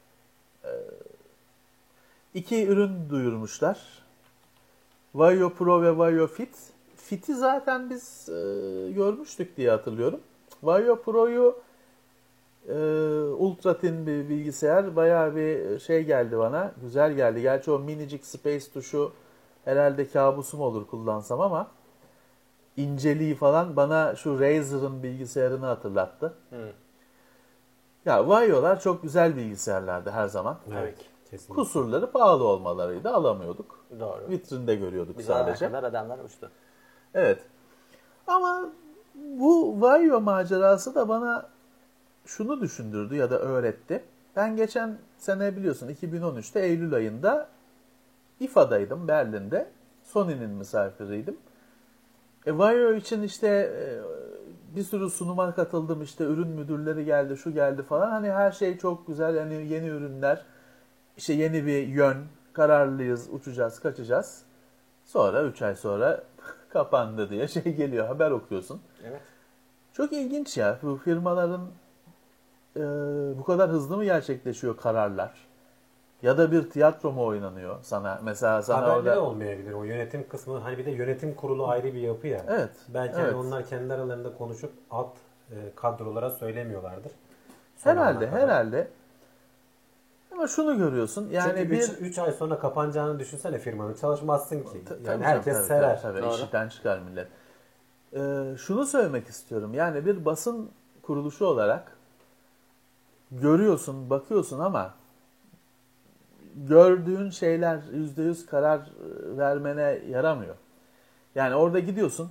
S3: 2 ürün duyurmuşlar. Vaio Pro ve Vaio Fit. Fit'i zaten biz görmüştük diye hatırlıyorum. Vaio Pro'yu Ultra thin bir bilgisayar. Bayağı bir şey geldi bana. Güzel geldi. Gerçi o minicik space tuşu herhalde kabusum olur kullansam ama inceliği falan bana şu Razer'ın bilgisayarını hatırlattı. Ya Vaio'lar çok güzel bilgisayarlardı her zaman.
S4: Evet. Kesinlikle.
S3: Kusurları pahalı olmalarıydı. Alamıyorduk.
S2: Doğru.
S3: Vitrinde görüyorduk
S2: Biz alana
S3: sadece.
S2: kadar adamlar uçtu.
S3: Evet. Ama bu Vaio macerası da bana şunu düşündürdü ya da öğretti. Ben geçen sene biliyorsun 2013'te Eylül ayında IFA'daydım Berlin'de. Sony'nin misafiriydim. Vaio için işte bir sürü sunuma katıldım, işte ürün müdürleri geldi, şu geldi falan. Hani her şey çok güzel, yani yeni ürünler, işte yeni bir yön, kararlıyız, uçacağız, kaçacağız. Sonra 3 ay sonra kapandı diye şey geliyor, haber okuyorsun.
S2: Evet.
S3: Çok ilginç ya, bu firmaların bu kadar hızlı mı gerçekleşiyor kararlar? Ya da bir tiyatro mu oynanıyor sana? Mesela sana
S4: Haberleri
S3: orada...
S4: olmayabilir. O yönetim kısmı, hani bir de yönetim kurulu ayrı bir yapı ya.
S3: Evet.
S4: Belki
S3: evet.
S4: hani onlar kendi aralarında konuşup alt kadrolara söylemiyorlardır.
S3: Herhalde,
S4: Son ana kadar.
S3: herhalde. Ama şunu görüyorsun. Yani
S4: Çünkü
S3: bir
S4: 3 ay sonra kapanacağını düşünsene firmanın. Çalışmazsın ki.
S3: Tabii
S4: Yani
S3: canım,
S4: herkes
S3: tabii,
S4: sever.
S3: tabii,
S2: Doğru.
S3: işten çıkar millet. Şunu söylemek istiyorum. Yani bir basın kuruluşu olarak görüyorsun, bakıyorsun ama gördüğün şeyler %100 karar vermene yaramıyor. Yani orada gidiyorsun,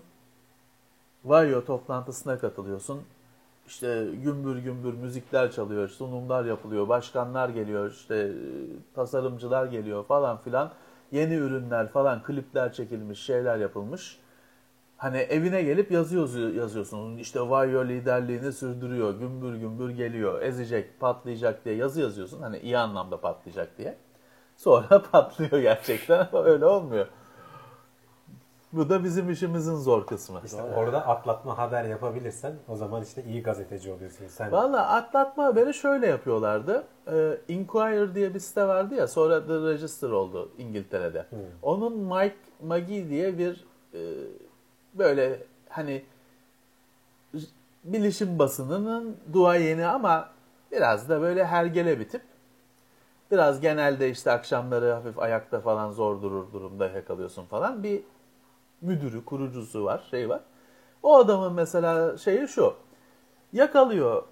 S3: Vaio toplantısına katılıyorsun. İşte gümbür gümbür müzikler çalıyor, sunumlar yapılıyor, başkanlar geliyor, işte tasarımcılar geliyor falan filan. Yeni ürünler falan, klipler çekilmiş, şeyler yapılmış. Hani evine gelip yazıyorsun. İşte Vaio liderliğini sürdürüyor, gümbür gümbür geliyor, ezecek, patlayacak diye yazı yazıyorsun. Hani iyi anlamda patlayacak diye. Sonra patlıyor gerçekten ama öyle olmuyor. Bu da bizim işimizin zor kısmı.
S4: İşte orada atlatma haber yapabilirsen o zaman işte iyi gazeteci oluyorsun sen.
S3: Valla atlatma haberi şöyle yapıyorlardı. Inquirer diye bir site vardı ya, sonra The Register oldu İngiltere'de. Onun Mike Magee diye bir böyle hani bilişim basınının duayeni ama biraz da böyle hergele bir tip. Biraz genelde işte akşamları hafif ayakta falan zor durur durumda yakalıyorsun falan. Bir müdürü, kurucusu var, şey var. O adamın mesela şeyi şu. Yakalıyor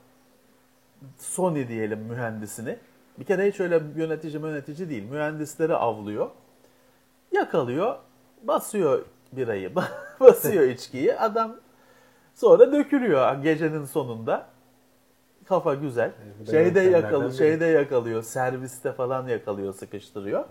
S3: Sony diyelim mühendisini. Bir kere hiç öyle yönetici değil. Mühendisleri avlıyor. Yakalıyor. Basıyor birayı. Basıyor içkiyi. Adam sonra dökülüyor gecenin sonunda. Kafa güzel.
S4: bu da yöntemlerden biri.
S3: Şeyde yakalıyor. Serviste falan yakalıyor, sıkıştırıyor.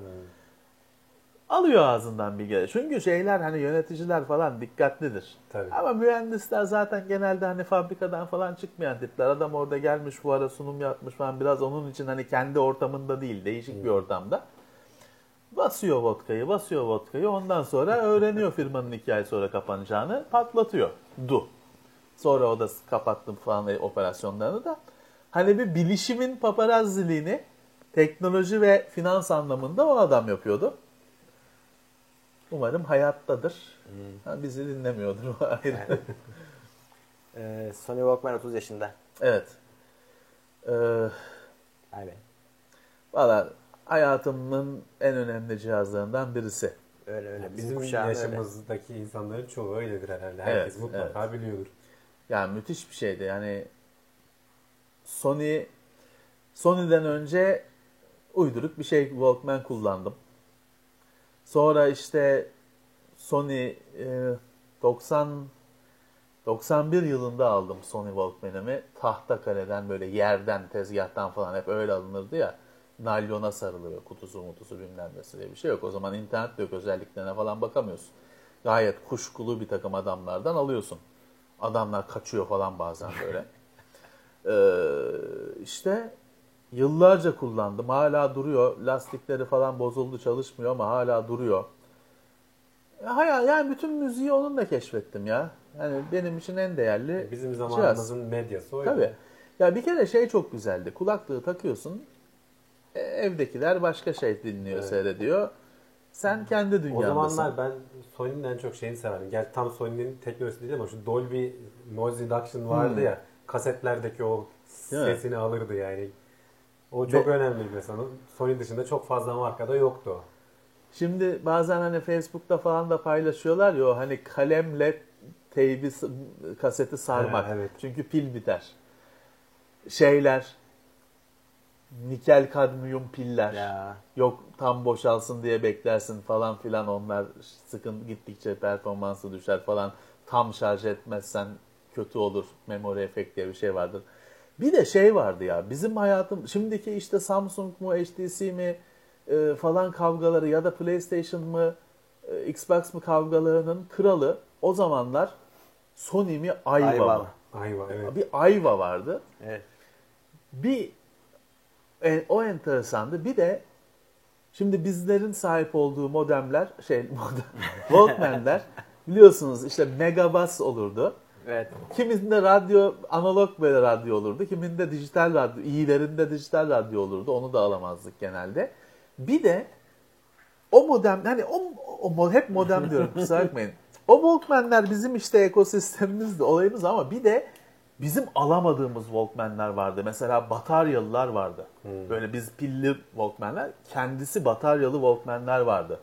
S3: Alıyor ağzından bir kere. Çünkü şeyler hani yöneticiler falan dikkatlidir.
S4: Tabii.
S3: Ama mühendisler zaten genelde hani fabrikadan falan çıkmayan tipler. Adam orada gelmiş fuara sunum yapmış falan, biraz onun için hani kendi ortamında değil, değişik bir ortamda. Basıyor vodkayı. Ondan sonra öğreniyor firmanın 2 ay sonra kapanacağını. Patlatıyor. Sonra o da kapattım falan operasyonlarını da. Hani bir bilişimin paparazziliğini teknoloji ve finans anlamında o adam yapıyordu. Umarım hayattadır. Bizi dinlemiyordur. O ayrı.
S2: Sony Walkman 30 yaşında.
S3: Evet.
S2: Vay be.
S3: Valla hayatımın en önemli cihazlarından birisi.
S2: Öyle.
S4: Bizim
S2: kuşağın öyle.
S4: yaşımızdaki insanların çoğu öyledir herhalde. Herkes
S3: Evet,
S4: mutlaka biliyordur.
S3: Yani müthiş bir şeydi. Yani Sony'den önce uyduruk bir şey Walkman kullandım. Sonra işte Sony 91 yılında aldım Sony Walkman'imi. Tahtakale'den, böyle yerden, tezgahtan falan hep öyle alınırdı ya. Naylona sarılıyor, kutusu bilmem nesi diye bir şey yok. O zaman internet de yok, özelliklerine falan bakamıyorsun. Gayet kuşkulu bir takım adamlardan alıyorsun. Adamlar kaçıyor falan bazen böyle. İşte yıllarca kullandım. Hala duruyor. Lastikleri falan bozuldu, çalışmıyor ama hala duruyor. Yani bütün müziği onunla keşfettim ya. Yani benim için en değerli
S4: Bizim
S3: cihaz.
S4: zamanımızın medyası oydu.
S3: Tabii. Ya bir kere şey çok güzeldi. Kulaklığı takıyorsun. Evdekiler başka şey dinliyor, seyrediyor. Sen kendi
S4: O
S3: dünyandasın.
S4: zamanlar ben Sony'nin en çok şeyini severdim. Tam Sony'nin teknolojisi değil ama şu Dolby Noise Reduction vardı ya. Kasetlerdeki o
S3: Değil mi?
S4: sesini alırdı yani. O çok önemli mesela. Sony dışında çok fazla markada yoktu o.
S3: Şimdi bazen hani Facebook'ta falan da paylaşıyorlar ya o hani kalemle teybi kaseti sarmak.
S4: Ha, evet.
S3: Çünkü pil biter. Şeyler nikel kadmiyum piller.
S2: Ya.
S3: Yok tam boşalsın diye beklersin falan filan onlar gittikçe performansı düşer falan. Tam şarj etmezsen kötü olur. Memory efekt diye bir şey vardır. Bir de şey vardı ya bizim hayatım şimdiki işte Samsung mu HTC mi falan kavgaları ya da PlayStation mı Xbox mı kavgalarının kralı o zamanlar Sony mi Ayva
S2: Ayva.
S3: mı?
S4: Ayva evet.
S3: Bir Ayva vardı.
S2: Evet.
S3: Bir o enteresandı. Bir de şimdi bizlerin sahip olduğu modemler Walkman'ler biliyorsunuz işte Megabass olurdu.
S2: Evet.
S3: Kimisinde radyo analog böyle radyo olurdu. Kiminde dijital radyo, iyilerinde dijital radyo olurdu. Onu da alamazdık genelde. Bir de o modem hani hep modem diyorum kusura bakmayın. O Walkman'ler bizim işte ekosistemimizdi, olayımız ama bir de bizim alamadığımız Walkman'ler vardı. Mesela bataryalılar vardı. Böyle biz pilli Walkman'ler, kendisi bataryalı Walkman'ler vardı.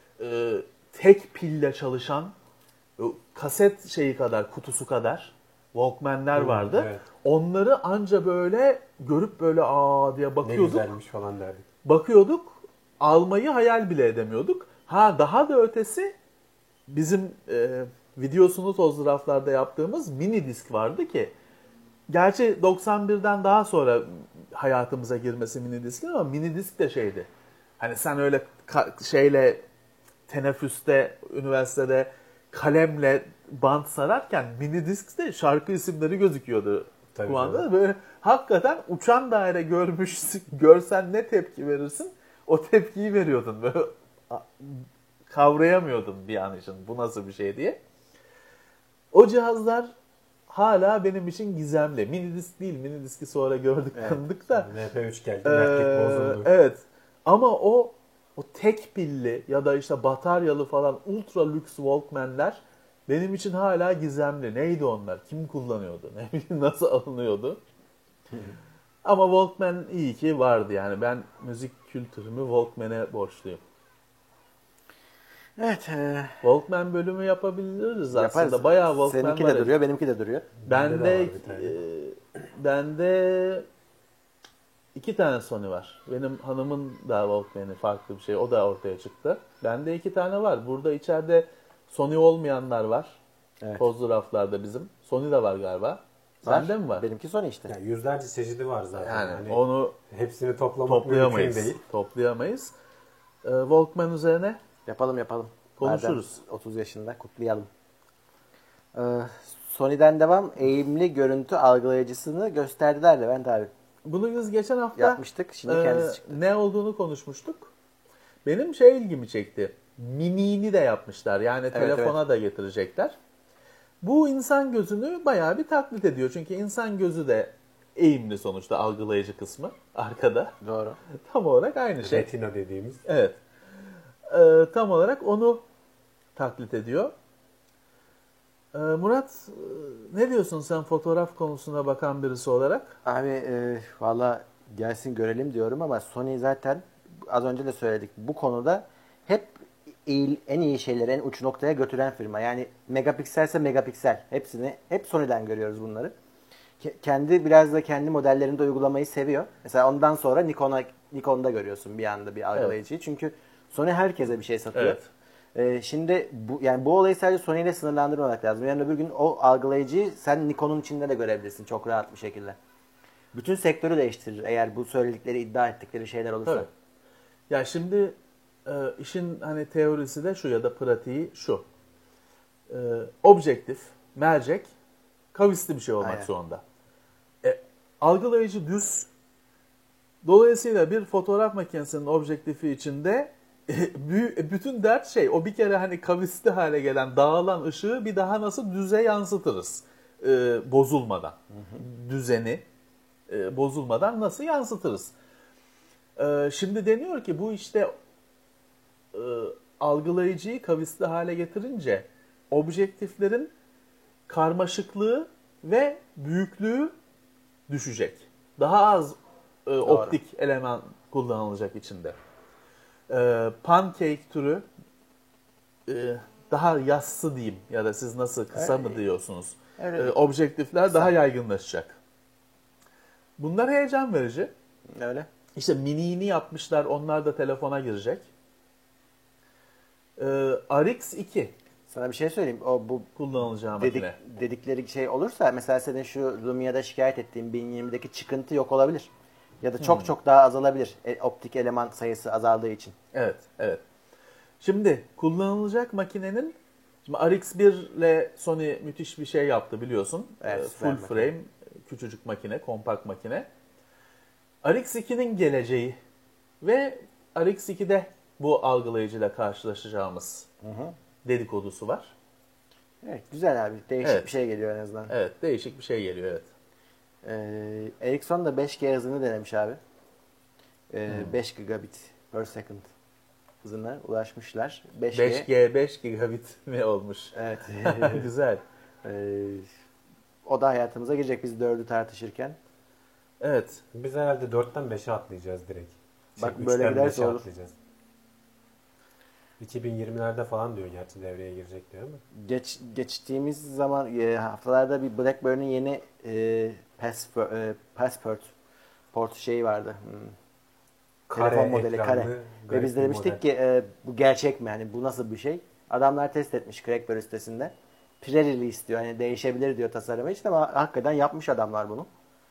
S3: Tek pille çalışan kaset şeyi kadar, kutusu kadar Walkman'ler vardı.
S4: Evet.
S3: Onları anca böyle görüp böyle diye
S4: Ne
S3: bakıyorduk.
S4: güzelmiş falan derdik.
S3: Bakıyorduk, almayı hayal bile edemiyorduk. Daha da ötesi bizim videosunu tozlu raflarda yaptığımız mini disk vardı ki gerçi 91'den daha sonra hayatımıza girmesi mini diskin ama mini disk de şeydi. Hani sen öyle şeyle teneffüste, üniversitede kalemle bant sararken mini diskte şarkı isimleri gözüküyordu.
S4: Tabii
S3: Kumanda
S4: canım.
S3: böyle hakikaten uçan daire görsen ne tepki verirsin? O tepkiyi veriyordun. Böyle kavrayamıyordun bir an için bu nasıl bir şey diye. O cihazlar hala benim için gizemli. Mini disk değil, mini diski sonra gördük, tanıdık da.
S4: MP3 geldi, mertlik bozuldu.
S3: Evet. Ama o tek pilli ya da işte bataryalı falan ultra lüks Walkman'ler benim için hala gizemli. Neydi onlar? Kim kullanıyordu? Ne bileyim nasıl alınıyordu? Ama Walkman iyi ki vardı yani. Ben müzik kültürümü Walkman'e borçluyum.
S2: Evet.
S3: Walkman bölümü yapabiliriz
S2: Yaparız.
S3: aslında. Bayağı Walkman
S2: Seninki
S3: var.
S2: de duruyor, benimki de duruyor.
S3: Bende 2 tane Sony var. Benim hanımın da Walkman'i farklı bir şey. O da ortaya çıktı. Bende 2 tane var. Burada içeride Sony olmayanlar var.
S2: Evet.
S3: Tozlu raflarda bizim. Sony de var galiba. Sende mi var?
S2: Benimki Sony işte.
S4: Yani yüzlerce çeşidi var zaten.
S3: Yani
S4: Hani
S3: onu
S4: hepsini toplamak mümkün
S3: toplayamayız.
S4: değil.
S3: Toplayamayız. Walkman üzerine
S2: Yapalım.
S3: konuşuruz.
S2: Madem 30 yaşında kutlayalım. Sony'den devam. Eğimli görüntü algılayıcısını gösterdiler de ben tabii
S3: Bunu biz geçen hafta
S2: yapmıştık. Şimdi kendisi çıktı.
S3: ne olduğunu konuşmuştuk. Benim ilgimi çekti. Mini'ni de yapmışlar. Yani telefona da getirecekler. Bu insan gözünü bayağı bir taklit ediyor. Çünkü insan gözü de eğimli sonuçta algılayıcı kısmı arkada.
S2: Doğru.
S3: Tam olarak aynı şey.
S4: Retina dediğimiz.
S3: Evet. Tam olarak onu taklit ediyor. Murat ne diyorsun sen fotoğraf konusuna bakan birisi olarak?
S2: Abi valla gelsin görelim diyorum ama Sony zaten az önce de söyledik. Bu konuda hep en iyi şeyleri en uç noktaya götüren firma. Yani megapikselse megapiksel. Hep Sony'den görüyoruz bunları. Kendi biraz da kendi modellerinde uygulamayı seviyor. Mesela ondan sonra Nikon'da görüyorsun bir anda bir algılayıcıyı. Evet. Çünkü Sony herkese bir şey satıyor.
S3: Evet.
S2: Şimdi bu olayı sadece Sony ile sınırlandırmamak lazım. Yani öbür gün o algılayıcıyı sen Nikon'un içinde de görebilirsin çok rahat bir şekilde. Bütün sektörü değiştirir eğer bu söyledikleri iddia ettikleri şeyler olursa.
S3: Tabii. Ya şimdi işin hani teorisi de şu ya da pratiği şu. Objektif, mercek, kavisli bir şey olmak zorunda. Algılayıcı düz. Dolayısıyla bir fotoğraf makinesinin objektifi içinde bütün dert o bir kere hani kavisli hale gelen dağılan ışığı bir daha nasıl düze yansıtırız bozulmadan. Düzeni bozulmadan nasıl yansıtırız? Şimdi deniyor ki bu işte algılayıcıyı kavisli hale getirince objektiflerin karmaşıklığı ve büyüklüğü düşecek. Daha az optik eleman kullanılacak içinde. Pancake türü daha yassı diyeyim ya da siz nasıl kısa mı diyorsunuz?
S2: Evet.
S3: Objektifler daha yaygınlaşacak. Bunlar heyecan verici.
S2: Öyle.
S3: İşte mini'ni yapmışlar. Onlar da telefona girecek. RX2
S2: Sana bir şey söyleyeyim. Bu
S3: kullanılacağı makine.
S2: dedikleri şey olursa mesela senin şu Lumia'da şikayet ettiğin 1020'deki çıkıntı yok olabilir. Ya da çok çok daha azalabilir. Optik eleman sayısı azaldığı için.
S3: Evet, evet. Şimdi kullanılacak makinenin şimdi RX1 ile Sony müthiş bir şey yaptı biliyorsun.
S2: Evet,
S3: Full
S2: makine.
S3: frame, küçücük makine, kompakt makine. RX2'nin geleceği ve RX2'de bu algılayıcıyla karşılaşacağımız dedikodusu var.
S2: Evet, güzel abi. Değişik
S3: Evet.
S2: bir şey geliyor en azından.
S3: Evet, değişik bir şey geliyor, evet.
S2: Ericsson da 5G hızını denemiş abi. 5 gigabit per second hızına ulaşmışlar.
S3: 5G 5 gigabit mi olmuş?
S2: Evet.
S3: Güzel.
S2: O da hayatımıza girecek biz 4'ü tartışırken.
S3: Evet.
S4: Biz herhalde 4'ten 5'e atlayacağız direkt.
S2: Bak,
S4: 3'ten
S2: böyle giderse
S4: 5'e
S2: olur.
S4: atlayacağız. 2020'lerde falan diyor gerçi devreye girecek diyor ama.
S2: Geçtiğimiz zaman haftalarda bir BlackBerry'nin yeni Passport port şeyi vardı. Telefon modeli
S4: ekranlı,
S2: kare. Ve
S4: garip
S2: biz
S4: bir
S2: de demiştik
S4: model.
S2: ki bu gerçek mi? Yani bu nasıl bir şey? Adamlar test etmiş BlackBerry sitesinde. Pre-release diyor. Hani değişebilir diyor tasarımı için ama hakikaten yapmış adamlar bunu.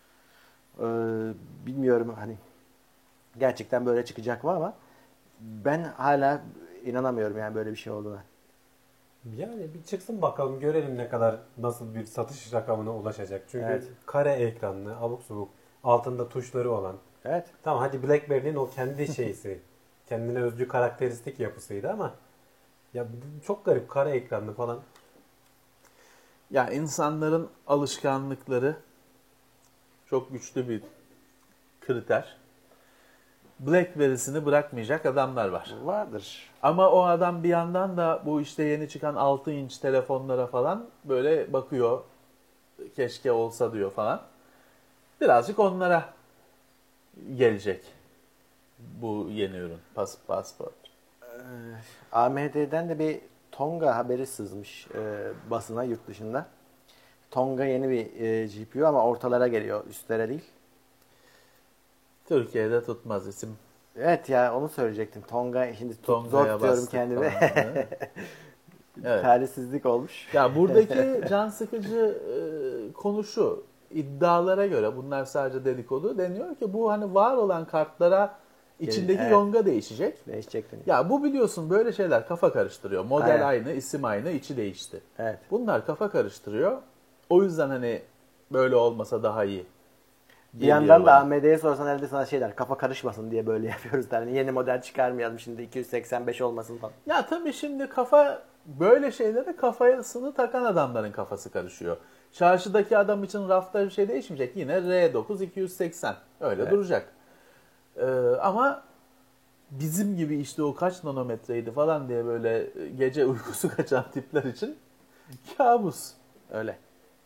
S2: Bilmiyorum hani gerçekten böyle çıkacak mı ama ben hala inanamıyorum yani böyle bir şey olduğuna.
S4: Yani bir çıksın bakalım görelim ne kadar nasıl bir satış rakamına ulaşacak. Çünkü
S2: Evet.
S4: kare ekranlı, abuk subuk, altında tuşları olan.
S2: Evet.
S4: Tamam hadi BlackBerry'nin o kendi şeysi, kendine özgü karakteristik yapısıydı ama ya bu çok garip kare ekranlı falan.
S3: Ya insanların alışkanlıkları çok güçlü bir kriter. BlackBerry'sini bırakmayacak adamlar var.
S2: Vardır.
S3: Ama o adam bir yandan da bu işte yeni çıkan 6 inç telefonlara falan böyle bakıyor. Keşke olsa diyor falan. Birazcık onlara gelecek bu yeni ürün. Passport.
S2: AMD'den de bir Tonga haberi sızmış basına yurt dışında. Tonga yeni bir GPU ama ortalara geliyor, üstlere değil.
S3: Türkiye'de tutmaz isim.
S2: Evet ya onu söyleyecektim. Tonga şimdi
S3: Tonga'ya
S2: zor tutuyorum
S3: bastık
S2: kendimi.
S3: falan, değil mi? Evet.
S2: Talihsizlik olmuş.
S3: Ya buradaki can sıkıcı konu şu. İddialara göre bunlar sadece dedikodu deniyor ki bu hani var olan kartlara içindeki
S2: Evet.
S3: yonga değişecek.
S2: Değişecek deniyor.
S3: Ya bu biliyorsun böyle şeyler kafa karıştırıyor. Model
S2: Aynen.
S3: aynı, isim aynı, içi değişti.
S2: Evet.
S3: Bunlar kafa karıştırıyor. O yüzden hani böyle olmasa daha iyi.
S2: Bir yandan da AMD'ye sorsan herhalde sana şeyler kafa karışmasın diye böyle yapıyoruz. Yani yeni model çıkarmayalım şimdi 285 olmasın falan.
S3: Ya tabii şimdi kafa böyle şeylere kafasını takan adamların kafası karışıyor. Çarşıdaki adam için rafta bir şey değişmeyecek. Yine R9 280 öyle
S2: Evet.
S3: duracak. Ama bizim gibi işte o kaç nanometreydi falan diye böyle gece uykusu kaçan tipler için kabus.
S2: Öyle.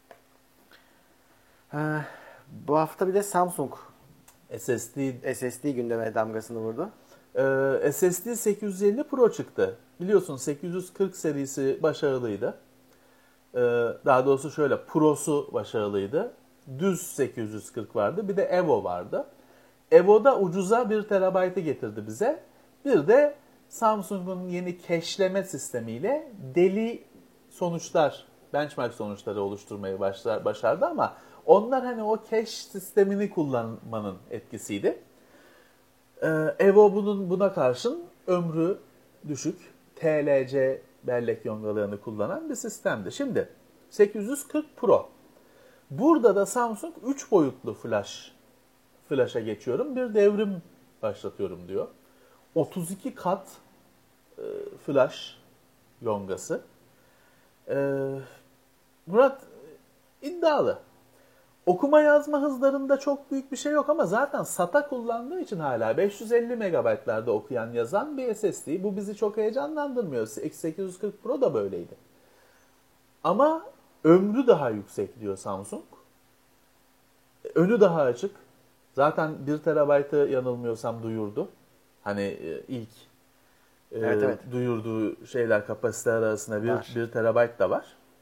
S2: Bu hafta bir de Samsung SSD gündeme damgasını vurdu.
S3: SSD 850 Pro çıktı. Biliyorsun 840 serisi başarılıydı. Daha doğrusu şöyle Pro'su başarılıydı. Düz 840 vardı. Bir de Evo vardı. Evo'da ucuza 1 TB'ı getirdi bize. Bir de Samsung'un yeni cache'leme sistemiyle deli sonuçlar, benchmark sonuçları oluşturmayı başardı ama onlar hani o cache sistemini kullanmanın etkisiydi. Evo buna karşın ömrü düşük TLC bellek yongalarını kullanan bir sistemdi. Şimdi 840 Pro. Burada da Samsung 3 boyutlu flash'a geçiyorum. Bir devrim başlatıyorum diyor. 32 kat flash yongası. Murat iddialı. Okuma yazma hızlarında çok büyük bir şey yok ama zaten SATA kullandığı için hala 550 MB'larda okuyan yazan bir SSD. Bu bizi çok heyecanlandırmıyor. 840 Pro da böyleydi. Ama ömrü daha yüksek diyor Samsung. Önü daha açık. Zaten 1 terabaytı yanılmıyorsam duyurdu. Hani ilk
S2: Evet.
S3: duyurduğu şeyler kapasite arasında
S2: Var.
S3: 1 terabayt da var.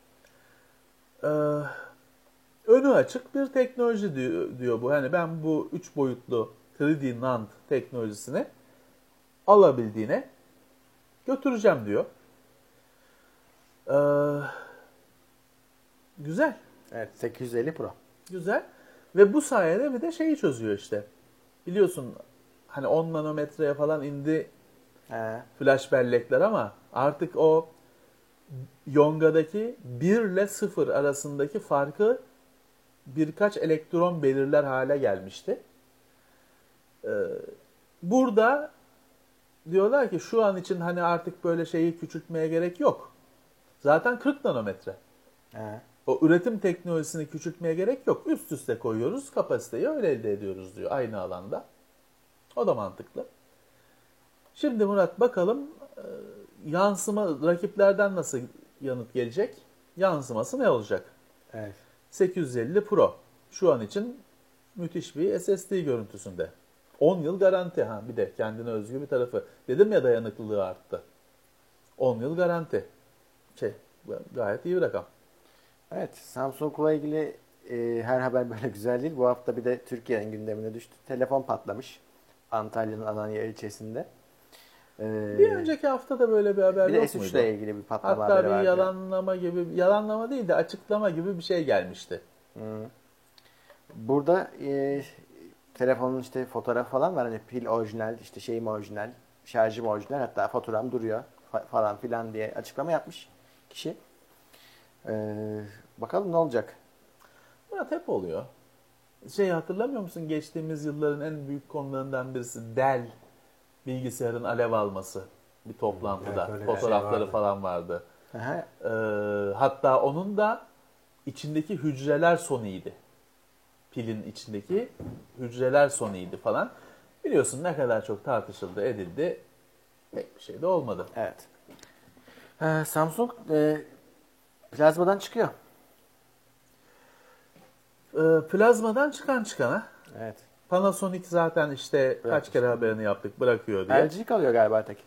S3: Önü açık bir teknoloji diyor bu. Hani ben bu 3 boyutlu 3D NAND teknolojisini alabildiğine götüreceğim diyor. Güzel.
S2: Evet, 850 Pro.
S3: Güzel. Ve bu sayede bir de şeyi çözüyor işte. Biliyorsun hani 10 nanometreye falan indi flash bellekler ama artık o Yonga'daki 1 ile 0 arasındaki farkı birkaç elektron belirler hale gelmişti. Burada diyorlar ki şu an için hani artık böyle şeyi küçültmeye gerek yok. Zaten 40 nanometre. O üretim teknolojisini küçültmeye gerek yok. Üst üste koyuyoruz, kapasiteyi öyle elde ediyoruz diyor aynı alanda. O da mantıklı. Şimdi Murat bakalım yansıma rakiplerden nasıl yanıt gelecek? Yansıması ne olacak?
S2: Evet.
S3: 850 Pro şu an için müthiş bir SSD görüntüsünde. 10 yıl garanti bir de kendine özgü bir tarafı. Dedim ya dayanıklılığı arttı. 10 yıl garanti. Gayet iyi bir rakam.
S2: Evet, Samsung'la ilgili her haber böyle güzel değil. Bu hafta bir de Türkiye'nin gündemine düştü. Telefon patlamış. Antalya'nın Alanya ilçesinde.
S3: Bir önceki hafta da böyle bir haber
S2: Bir de
S3: yok
S2: S3
S3: muydu?
S2: ile ilgili bir patlama
S3: Hatta
S2: haberi
S3: bir
S2: vardı.
S3: yalanlama değil de açıklama gibi bir şey gelmişti.
S2: Burada telefonun işte fotoğrafı falan var. Hani pil orijinal, işte şeyim orijinal, şarjım orijinal. Hatta faturam duruyor falan filan diye açıklama yapmış kişi. Bakalım ne olacak?
S3: Murat hep oluyor. Hatırlamıyor musun? Geçtiğimiz yılların en büyük konularından birisi Dell bilgisayarın alev alması bir toplantıda.
S4: Evet,
S3: Fotoğrafları
S4: vardı.
S3: falan vardı.
S2: Aha.
S3: Hatta onun da içindeki hücreler sonuydu. Pilin içindeki hücreler sonuydu falan. Biliyorsun ne kadar çok tartışıldı, edildi. Pek bir şey de olmadı.
S2: Evet. Samsung plazmadan çıkıyor.
S3: Plazmadan çıkana.
S2: Evet.
S3: Panasonic zaten işte kaç kere haberini yaptık bırakıyor diye.
S2: LG kalıyor galiba tek.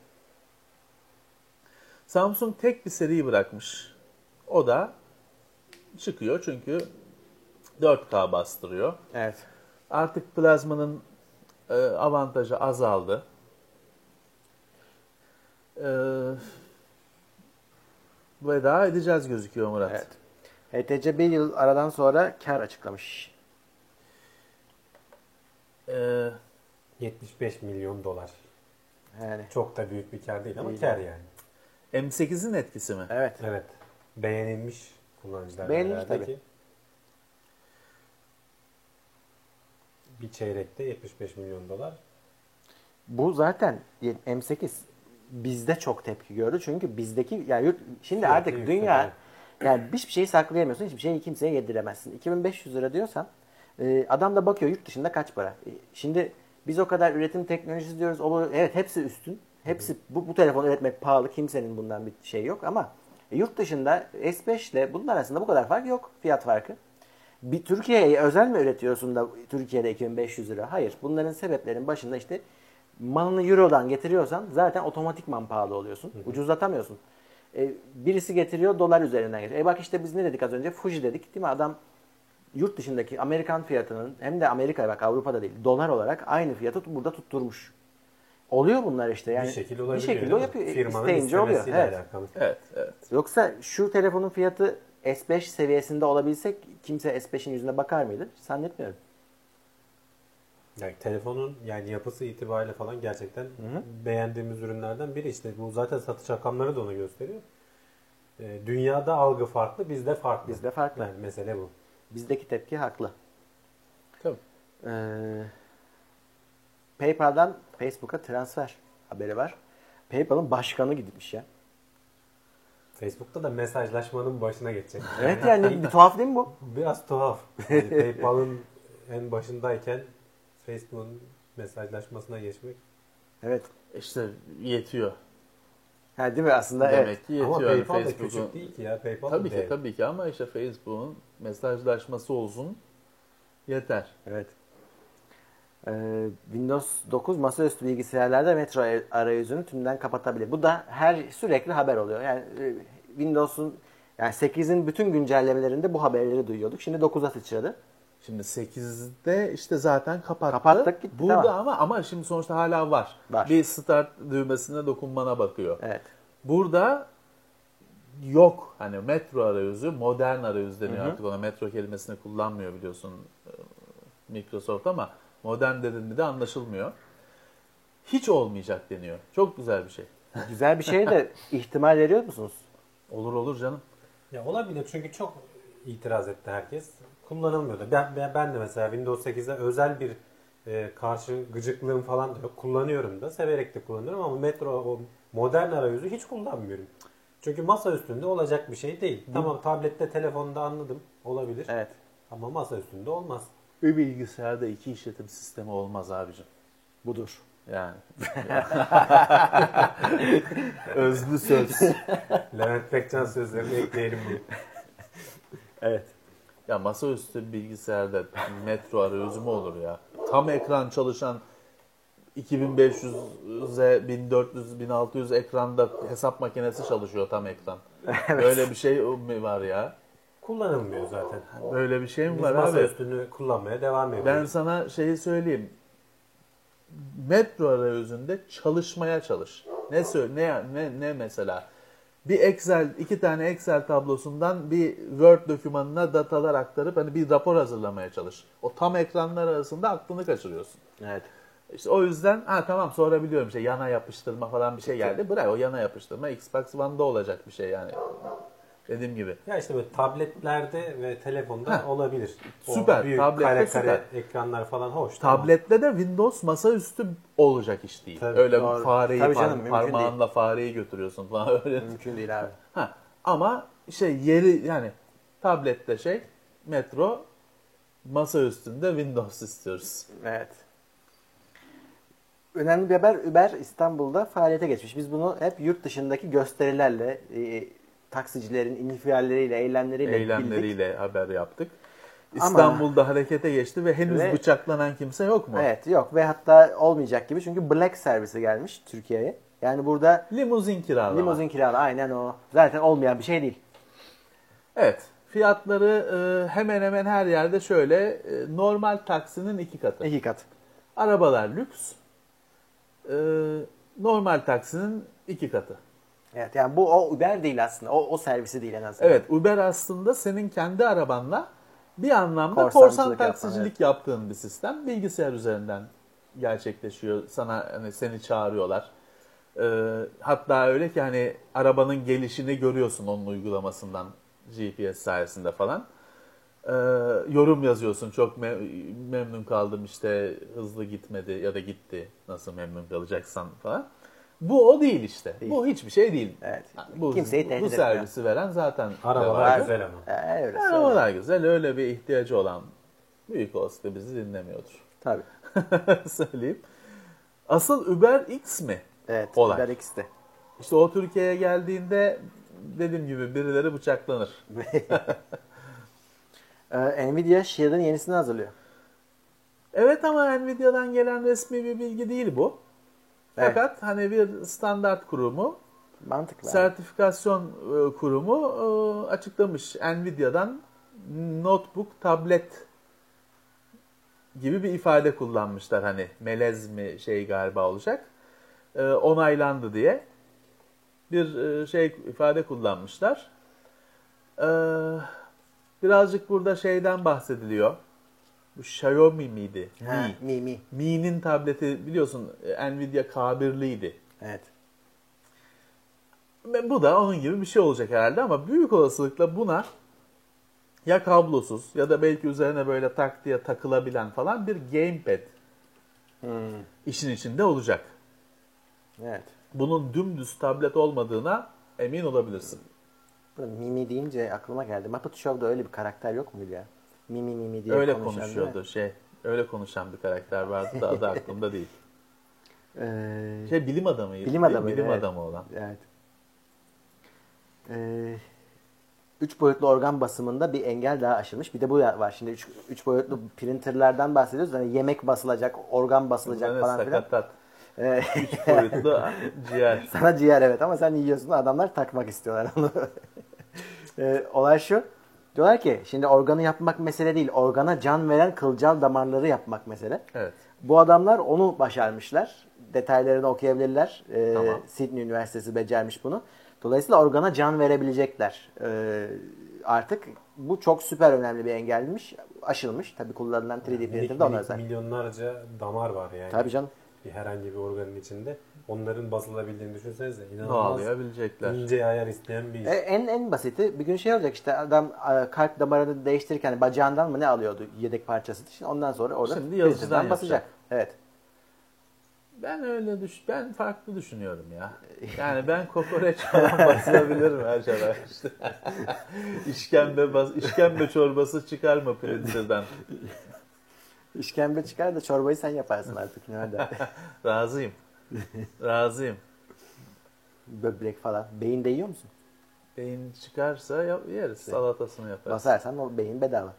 S3: Samsung tek bir seri bırakmış. O da çıkıyor çünkü 4K bastırıyor.
S2: Evet.
S3: Artık plazmanın avantajı azaldı. Veda edeceğiz gözüküyor Murat.
S2: Evet. HTC bir yıl aradan sonra kar açıklamış.
S4: 75 milyon dolar.
S2: Yani.
S4: Çok da büyük bir kar değil ama
S2: Değil
S4: kar
S2: yani.
S4: yani.
S3: M8'in etkisi mi?
S2: Evet.
S4: Evet. Beğenilmiş kullanıcılar.
S2: Beğenilmiş
S4: herhalde
S2: tabii.
S4: ki bir çeyrekte 75 milyon dolar.
S2: Bu zaten M8 bizde çok tepki gördü. Çünkü bizdeki yani şimdi
S4: Fiyatı
S2: artık
S4: yüksek,
S2: dünya
S4: evet.
S2: yani hiçbir şeyi saklayamıyorsun. Hiçbir şeyi kimseye yediremezsin. 2500 lira diyorsan adam da bakıyor yurt dışında kaç para. Şimdi biz o kadar üretim teknolojisi diyoruz. Evet hepsi üstün. Hepsi bu telefonu üretmek pahalı. Kimsenin bundan bir şey yok ama yurt dışında S5 ile bunun arasında bu kadar fark yok. Fiyat farkı. Bir Türkiye'ye özel mi üretiyorsun da Türkiye'de 2500 lira? Hayır. Bunların sebeplerin başında işte malını Euro'dan getiriyorsan zaten otomatikman pahalı oluyorsun. Ucuzlatamıyorsun. Birisi getiriyor dolar üzerinden getiriyor. Bak işte biz ne dedik az önce? Fuji dedik değil mi? Adam yurt dışındaki Amerikan fiyatının hem de Amerika'ya bak Avrupa'da değil dolar olarak aynı fiyatı burada tutturmuş. Oluyor bunlar işte. Yani
S4: bir şekilde olabiliyor.
S2: Bir şekilde o yapıyor.
S4: Firmanın
S2: İsteyince oluyor.
S4: istemesiyle
S2: Evet.
S4: alakalı.
S3: Evet.
S2: Yoksa şu telefonun fiyatı S5 seviyesinde olabilsek kimse S5'in yüzüne bakar mıydı? Zannetmiyorum.
S4: Yani telefonun yani yapısı itibariyle falan gerçekten beğendiğimiz ürünlerden biri. İşte bu zaten satış rakamları da onu gösteriyor. Dünyada algı farklı, bizde farklı.
S2: Bizde farklı.
S4: Yani mesele bu.
S2: Bizdeki tepki haklı.
S3: Tabii.
S2: PayPal'dan Facebook'a transfer haberi var. PayPal'ın başkanı gitmiş ya.
S4: Facebook'ta da mesajlaşmanın başına geçecek.
S2: Evet yani bir tuhaf değil mi bu?
S4: Biraz tuhaf. Yani PayPal'ın en başındayken Facebook'un mesajlaşmasına geçmek.
S2: Evet.
S3: İşte yetiyor.
S2: Ha, değil mi aslında?
S3: Demek
S2: Evet.
S3: ki yetiyor.
S4: Ama
S3: Yani
S4: PayPal da
S3: Facebook'un-
S4: küçük değil ki ya. PayPal
S3: Tabii
S4: da
S3: ki
S4: dev.
S3: tabii ki ama işte Facebook'un mesajlaşması olsun, Yeter.
S2: Evet. Windows 9 masaüstü bilgisayarlarda Metro arayüzünü tümden kapatabilir. Bu da sürekli haber oluyor. Yani Windows'un yani 8'in bütün güncellemelerinde bu haberleri duyuyorduk. Şimdi 9'a sıçradı.
S3: Şimdi 8'de işte zaten kapattı.
S2: Kapattık, gitti,
S3: Burada
S2: tamam.
S3: ama şimdi sonuçta hala var.
S2: Var.
S3: Bir start düğmesine dokunmana bakıyor.
S2: Evet.
S3: Burada yok. Hani metro arayüzü, modern arayüz deniyor artık ona. Metro kelimesini kullanmıyor biliyorsun Microsoft ama modern dediğinde de anlaşılmıyor. Hiç olmayacak deniyor. Çok güzel bir şey.
S2: Güzel bir şeye de ihtimal veriyor musunuz?
S3: Olur canım.
S4: Ya olabilir çünkü çok itiraz etti herkes. Kullanılmıyordu. Ben de mesela Windows 8'de özel bir karşı gıcıklığım falan da yok. Kullanıyorum da. Severek de kullanıyorum ama Metro o modern arayüzü hiç kullanmıyorum. Çünkü masa üstünde olacak bir şey değil. Tamam tablette, telefonda anladım. Olabilir.
S2: Evet.
S4: Ama masa üstünde olmaz.
S3: Bir bilgisayarda 2 işletim sistemi olmaz abicim.
S2: Budur.
S3: Yani. Özlü söz.
S4: Levent Pekcan sözlerini ekleyelim diye.
S2: Evet.
S3: Ya masaüstü bilgisayarda metro arayüzü mü olur ya? Tam ekran çalışan 2500'e 1400 1600 ekranda hesap makinesi çalışıyor tam ekran. Böyle bir şey mi var ya?
S4: Kullanılmıyor zaten.
S3: Böyle bir şey mi
S4: Biz
S3: var
S4: masa
S3: abi?
S4: üstünü kullanmaya devam ediyoruz.
S3: Ben sana şeyi söyleyeyim. Metro arayüzünde çalışmaya çalış. Ne mesela? İki tane Excel tablosundan bir Word dokümanına datalar aktarıp hani bir rapor hazırlamaya çalış. O tam ekranlar arasında aklını kaçırıyorsun.
S2: Evet.
S3: İşte o yüzden tamam sonra biliyorum yana yapıştırma falan bir şey geldi. Bırak o yana yapıştırma Xbox One'da olacak bir şey yani. Dediğim gibi.
S4: Ya işte böyle tabletlerde ve telefonda olabilir. O
S3: Süper.
S4: büyük
S3: Tablette
S4: kare
S3: süper.
S4: ekranlar falan hoş.
S3: Tablette de Windows masaüstü olacak iş değil.
S4: Tabii,
S3: öyle
S2: doğru.
S3: fareyi
S2: Tabii canım, mümkün
S3: parmağınla fareyi götürüyorsun falan öyle.
S2: Mümkün değil abi.
S3: Ama yeri yani tablette metro masa üstünde Windows istiyoruz.
S2: Evet. Önemli bir haber, Uber İstanbul'da faaliyete geçmiş. Biz bunu hep yurt dışındaki gösterilerle, taksicilerin infialleriyle, eylemleriyle bildik.
S3: Eylemleriyle haber yaptık. İstanbul'da harekete geçti ve henüz bıçaklanan kimse yok mu?
S2: Evet yok ve hatta olmayacak gibi çünkü Black servisi gelmiş Türkiye'ye. Yani burada
S3: Limuzin kiralama.
S2: limuzin kiralama aynen o. Zaten olmayan bir şey değil.
S3: Evet. Fiyatları hemen hemen her yerde şöyle normal taksinin 2 katı.
S2: 2 kat.
S3: Arabalar lüks. Normal taksinin 2 katı.
S2: Evet yani bu o Uber değil aslında. O servisi değil en azından.
S3: Evet Uber aslında senin kendi arabanla bir anlamda
S2: Korsancılık
S3: korsan
S2: yapan,
S3: taksicilik yaptığın bir sistem. Bilgisayar üzerinden gerçekleşiyor. Seni çağırıyorlar. Hatta öyle ki hani arabanın gelişini görüyorsun onun uygulamasından GPS sayesinde falan. Yorum yazıyorsun. Çok memnun kaldım işte hızlı gitmedi ya da gitti. Nasıl memnun kalacaksan falan. Bu o değil işte.
S2: Değil.
S3: Bu hiçbir şey değil.
S2: Evet.
S3: Bu
S2: Kimseyi tehdit
S3: servisi veren zaten
S4: Arabalar güzel ama.
S2: Öyle
S3: arabalar güzel. Öyle bir ihtiyacı olan büyük olasılıkla bizi dinlemiyordur.
S2: Tabii.
S3: Söyleyeyim. Asıl Uber X mi?
S2: Evet.
S3: Olay.
S2: Uber X'te.
S3: İşte o Türkiye'ye geldiğinde dediğim gibi birileri bıçaklanır.
S2: Nvidia Shield'ın yenisini hazırlıyor.
S3: Evet ama Nvidia'dan gelen resmi bir bilgi değil bu.
S2: Evet.
S3: Fakat hani bir standart kurumu,
S2: Mantıklı.
S3: sertifikasyon kurumu açıklamış. Nvidia'dan notebook, tablet gibi bir ifade kullanmışlar. Hani melez mi galiba olacak. Onaylandı diye bir ifade kullanmışlar. Birazcık burada şeyden bahsediliyor. Bu Xiaomi miydi?
S2: Mi.
S3: Mi'nin tableti biliyorsun Nvidia K1'liydi.
S2: Evet.
S3: Bu da onun gibi bir şey olacak herhalde ama büyük olasılıkla buna ya kablosuz ya da belki üzerine böyle tak diye takılabilen falan bir gamepad işin içinde olacak.
S2: Evet.
S3: Bunun dümdüz tablet olmadığına emin olabilirsin.
S2: Mimi deyince aklıma geldi. Muppet Show'da öyle bir karakter yok muydu ya? Mimi diye
S3: Öyle
S2: konuşan,
S3: konuşuyordu öyle konuşan bir karakter vardı da adı aklımda değil. Bilim adamıydı.
S2: Bilim adamı.
S3: Bilim
S2: evet.
S3: adamı olan.
S2: Evet. 3 boyutlu organ basımında bir engel daha aşılmış. Bir de bu var. Şimdi 3 boyutlu printerlerden bahsediyoruz. Hani yemek basılacak, organ basılacak
S3: Bunlar
S2: falan filan.
S3: sakatat. 3 boyutlu ciğer.
S2: Sana ciğer evet ama sen yiyorsun, adamlar takmak istiyorlar onu. Olay şu. Diyorlar ki şimdi organı yapmak mesele değil. Organa can veren kılcal damarları yapmak mesele.
S3: Evet.
S2: Bu adamlar onu başarmışlar. Detaylarını okuyabilirler.
S3: Tamam.
S2: Sydney Üniversitesi becermiş bunu. Dolayısıyla organa can verebilecekler. Artık bu çok süper önemli bir engelmiş. Aşılmış. Tabii kullanılan 3D printer de ona özel.
S4: Milyonlarca damar var yani.
S2: Tabii canım.
S4: Herhangi bir organın içinde. Onların basılabildiğini düşünsenize. İnanılmaz
S3: Bağlayabilecekler.
S4: ince ayar isteyen bir iş.
S2: En basiti bir gün şey olacak işte adam kalp damarını değiştirirken bacağından mı ne alıyordu yedek parçası için, ondan sonra orada
S3: Şimdi yazıcıdan
S2: printer'dan basacak. Evet.
S3: Ben farklı düşünüyorum ya. Yani ben kokoreç falan basabilirim her şeyler işte. İşkembe çorbası çıkar mı printer'dan?
S2: İşkembe çıkar da çorbayı sen yaparsın artık. Nerede?
S3: Razıyım. Razıyım.
S2: Böbrek falan. Beyin de yiyor musun?
S3: Beyin çıkarsa yeriz. Salatasını yaparız.
S2: Basarsan o beyin bedava.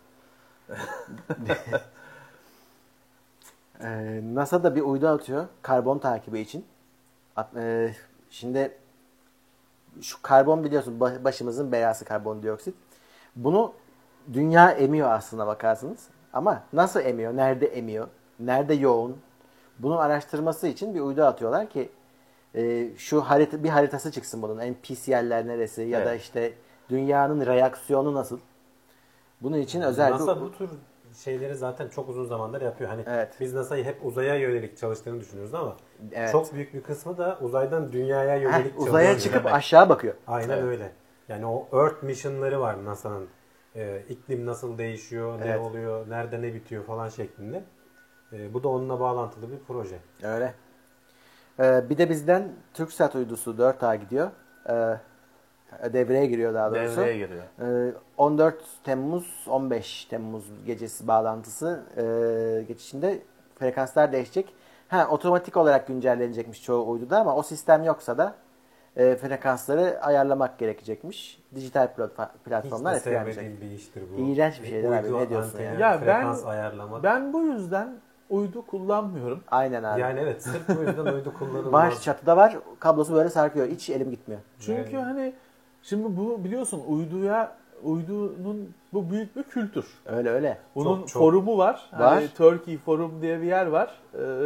S2: NASA da bir uydu atıyor karbon takibi için. Şimdi şu karbon biliyorsun başımızın belası, karbondioksit. Bunu dünya emiyor aslına bakarsınız. Ama nasıl emiyor? Nerede emiyor? Nerede yoğun? Bunun araştırması için bir uydu atıyorlar ki şu bir haritası çıksın bunun. En pis yerler neresi ya da
S3: Evet.
S2: işte dünyanın reaksiyonu nasıl? Bunun için özel
S4: NASA bu tür şeyleri zaten çok uzun zamandır yapıyor. Hani
S2: Evet.
S4: biz NASA'yı hep uzaya yönelik çalıştığını düşünüyoruz ama
S2: Evet.
S4: çok büyük bir kısmı da uzaydan dünyaya yönelik
S2: uzaya
S4: çalışıyor.
S2: çıkıp
S3: demek.
S2: aşağı bakıyor.
S4: Aynen
S3: Evet.
S4: öyle. Yani o Earth mission'ları var NASA'nın. İklim nasıl değişiyor, ne
S2: Evet.
S4: oluyor, nerede ne bitiyor falan şeklinde. Bu da onunla bağlantılı bir proje.
S2: Öyle. Bir de bizden TürkSat uydusu 4A gidiyor. Devreye giriyor daha doğrusu.
S3: Devreye giriyor.
S2: 14 Temmuz 15 Temmuz gecesi bağlantısı geçişinde frekanslar değişecek. Otomatik olarak güncellenecekmiş çoğu uyduda ama o sistem yoksa da frekansları ayarlamak gerekecekmiş. Dijital platformlar
S4: Hiç de
S2: etkilenecek.
S4: sevmediğim bir iştir bu.
S2: İğrenç bir şeydir abi, ne diyorsun
S4: anteni,
S2: ya?
S3: Ya
S4: frekans ayarlama.
S3: Ben bu yüzden uydu kullanmıyorum.
S2: Aynen abi.
S4: Yani evet, sırf bu yüzden uydu kullanılmaz.
S2: Var, çatıda var, kablosu böyle sarkıyor. Hiç elim gitmiyor.
S3: Çünkü
S4: Yani-
S3: hani şimdi bu biliyorsun uydunun bu büyük bir kültür.
S2: Öyle öyle.
S3: Bunun
S4: Çok.
S3: forumu var.
S2: Var.
S3: Hani Turkey Forum diye bir yer var.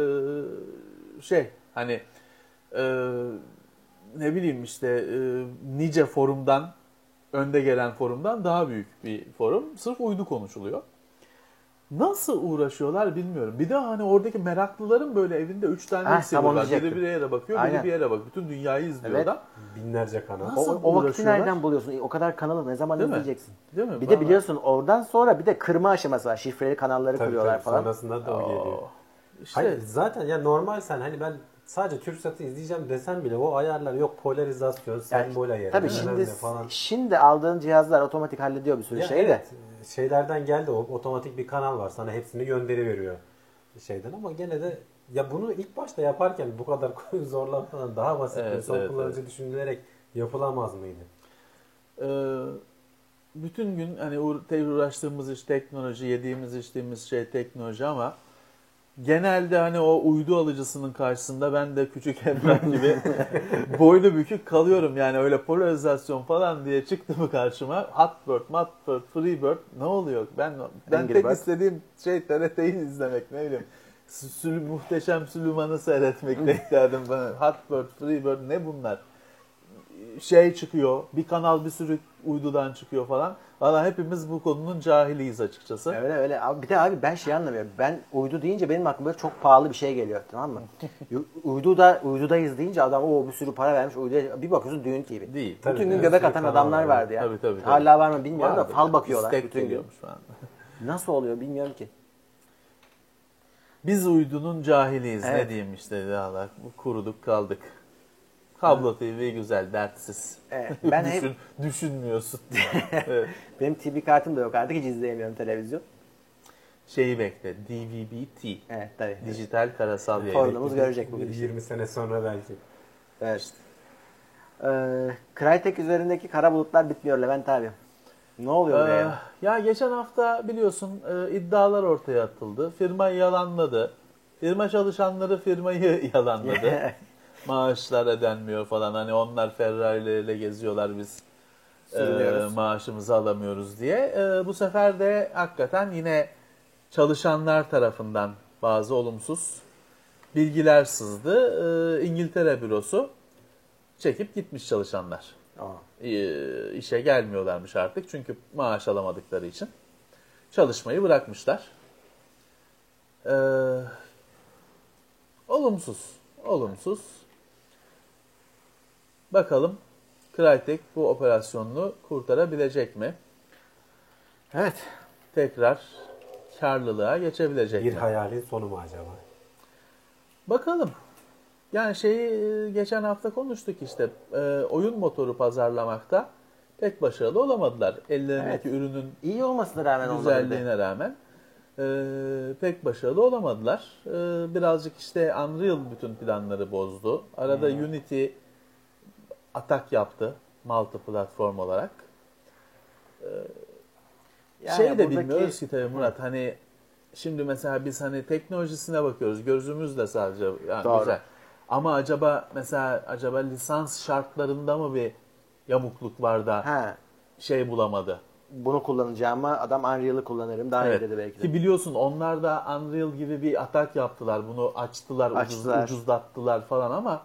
S3: Hani ne bileyim işte nice forumdan, önde gelen forumdan daha büyük bir forum. Sırf uydu konuşuluyor. Nasıl uğraşıyorlar bilmiyorum. Bir de hani oradaki meraklıların böyle evinde 3 tane
S2: tam
S3: receiver
S2: onu
S3: var. Biri
S2: diyecektim.
S3: bir yere bakıyor,
S2: Aynen.
S3: biri bir yere bakıyor. Bütün dünyayı izliyor
S2: Evet.
S3: da.
S4: Binlerce kanal.
S3: Nasıl
S2: O vakti
S3: uğraşıyorlar?
S2: nereden buluyorsun? O kadar kanalı ne zaman
S3: Değil mi?
S2: izleyeceksin?
S3: Değil mi?
S2: Bir de
S3: Vallahi.
S2: biliyorsun oradan sonra bir de kırma aşaması var. Şifreli kanalları
S4: Tabii,
S2: kuruyorlar
S4: tabii.
S2: falan.
S4: Sonrasında da o geliyor.
S3: İşte
S4: Hayır, zaten ya normal sen hani ben sadece TürkSat'ı izleyeceğim desem bile o ayarlar yok, polarizasyon, sembol ayarı,
S2: Tabii
S4: bilmem
S2: şimdi
S4: ne falan.
S2: şimdi aldığın cihazlar otomatik hallediyor bir sürü
S4: Ya
S2: şeyi de.
S4: evet, şeylerden geldi, o otomatik bir kanal var, sana hepsini gönderi şeyden, ama gene de ya bunu ilk başta yaparken bu kadar zorlamadan daha basit
S3: Evet,
S4: ve son
S3: evet,
S4: kullanıcı düşünülerek yapılamaz mıydı?
S3: bütün gün hani uğraştığımız iş teknoloji, yediğimiz içtiğimiz şey teknoloji ama genelde hani o uydu alıcısının karşısında ben de küçük Emrah gibi boynu bükük kalıyorum. Yani öyle polarizasyon falan diye çıktı mı karşıma Hotbird, Freebird ne oluyor? Ben
S2: Angry
S3: tek
S2: Bird.
S3: istediğim şey TRT'yi izlemek, ne bileyim. Muhteşem Süleyman'ı seyretmek isterdim bana. Hotbird, Freebird ne bunlar? Çıkıyor. Bir kanal bir sürü uydudan çıkıyor falan. Valla hepimiz bu konunun cahiliyiz açıkçası.
S2: Öyle öyle. Bir de abi ben anlamıyorum. Ben uydu deyince benim aklıma böyle çok pahalı bir şey geliyor, tamam mı? Uydudayız deyince adam bir sürü para vermiş uyduya. Bir bakıyorsun düğün TV.
S3: Değil.
S4: Tabii,
S2: Bütün gün
S4: bir
S2: göbek
S4: sürü
S2: atan
S4: kanal
S2: adamlar
S4: var.
S2: vardı ya.
S3: Tabii.
S2: Hala var mı bilmiyorum da
S3: Vardır.
S2: fal bakıyorlar
S3: İstek
S2: bütün gün.
S3: geliyormuş falan.
S2: Nasıl oluyor bilmiyorum ki.
S3: Biz uydunun cahiliyiz.
S2: Evet.
S3: Ne diyeyim işte valla. Kuruduk kaldık. Kablo TV güzel, dertsiz.
S2: Evet, ben hep
S3: Düşünmüyorsun. Evet.
S2: benim TV kartım da yok artık, hiç izleyemiyorum televizyon.
S3: Şeyi bekle. DVB-T.
S2: Evet tabii.
S3: Dijital karasal yayın.
S2: Forumumuz görecek bugün.
S4: 20 sene sonra belki.
S2: Evet. Crytek üzerindeki kara bulutlar bitmiyor Levent abi. Ne oluyor oraya ya?
S3: Ya geçen hafta biliyorsun iddialar ortaya atıldı. Firma yalanladı. Firma çalışanları firmayı yalanladı. Maaşlar ödenmiyor falan. Hani onlar Ferrari'lerle geziyorlar, biz
S2: Sürünüyoruz.
S3: maaşımızı alamıyoruz diye. Bu sefer de hakikaten yine çalışanlar tarafından bazı olumsuz bilgiler sızdı. İngiltere bürosu çekip gitmiş çalışanlar.
S2: Aa.
S3: İşe gelmiyorlarmış artık çünkü maaş alamadıkları için. Çalışmayı bırakmışlar. Olumsuz. Olumsuz. Bakalım Crytek bu operasyonunu kurtarabilecek mi?
S2: Evet.
S3: Tekrar karlılığa geçebilecek
S4: Bir
S3: mi?
S4: hayalin sonu mu acaba?
S3: Bakalım. Yani geçen hafta konuştuk işte. Oyun motoru pazarlamakta pek başarılı olamadılar. Ellerindeki ürünün
S2: İyi olmasına rağmen olmadı.
S3: güzelliğine rağmen pek başarılı olamadılar. Birazcık işte Unreal bütün planları bozdu. Arada Unity atak yaptı multi platform olarak.
S2: Yani
S3: De
S2: buradaki-
S3: bilmiyoruz ki tabii Murat. Hani şimdi mesela biz hani teknolojisine bakıyoruz. Gözümüzle sadece yani
S2: Doğru.
S3: güzel. Ama acaba lisans şartlarında mı bir yamukluk var da
S2: Ha,
S3: bulamadı?
S2: bunu kullanacağıma adam Unreal'ı kullanırım. Daha iyi dedi belki de.
S3: Ki biliyorsun onlar da Unreal gibi bir atak yaptılar. Bunu açtılar. Ucuzlattılar falan ama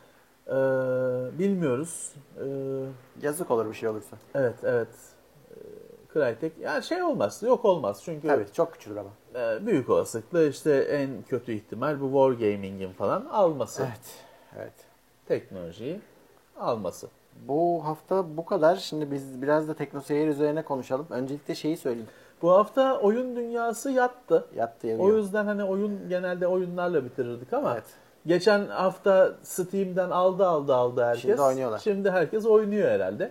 S3: bilmiyoruz.
S2: Yazık olur bir şey olursa.
S3: Evet. Crytek yani olmaz. Yok olmaz. Çünkü
S2: Tabii çok küçülür ama.
S3: büyük olasılıkla işte en kötü ihtimal bu Wargaming'in falan alması.
S2: Evet.
S3: Teknolojiyi alması.
S2: Bu hafta bu kadar. Şimdi biz biraz da teknoseyir üzerine konuşalım. Öncelikle şeyi söyleyeyim.
S3: Bu hafta oyun dünyası yattı.
S2: Yattı
S3: O
S2: yanıyor.
S3: yüzden hani genelde oyunlarla bitirirdik ama
S2: Evet.
S3: geçen hafta Steam'den aldı herkes.
S2: Şimdi oynuyorlar.
S3: Şimdi herkes oynuyor herhalde.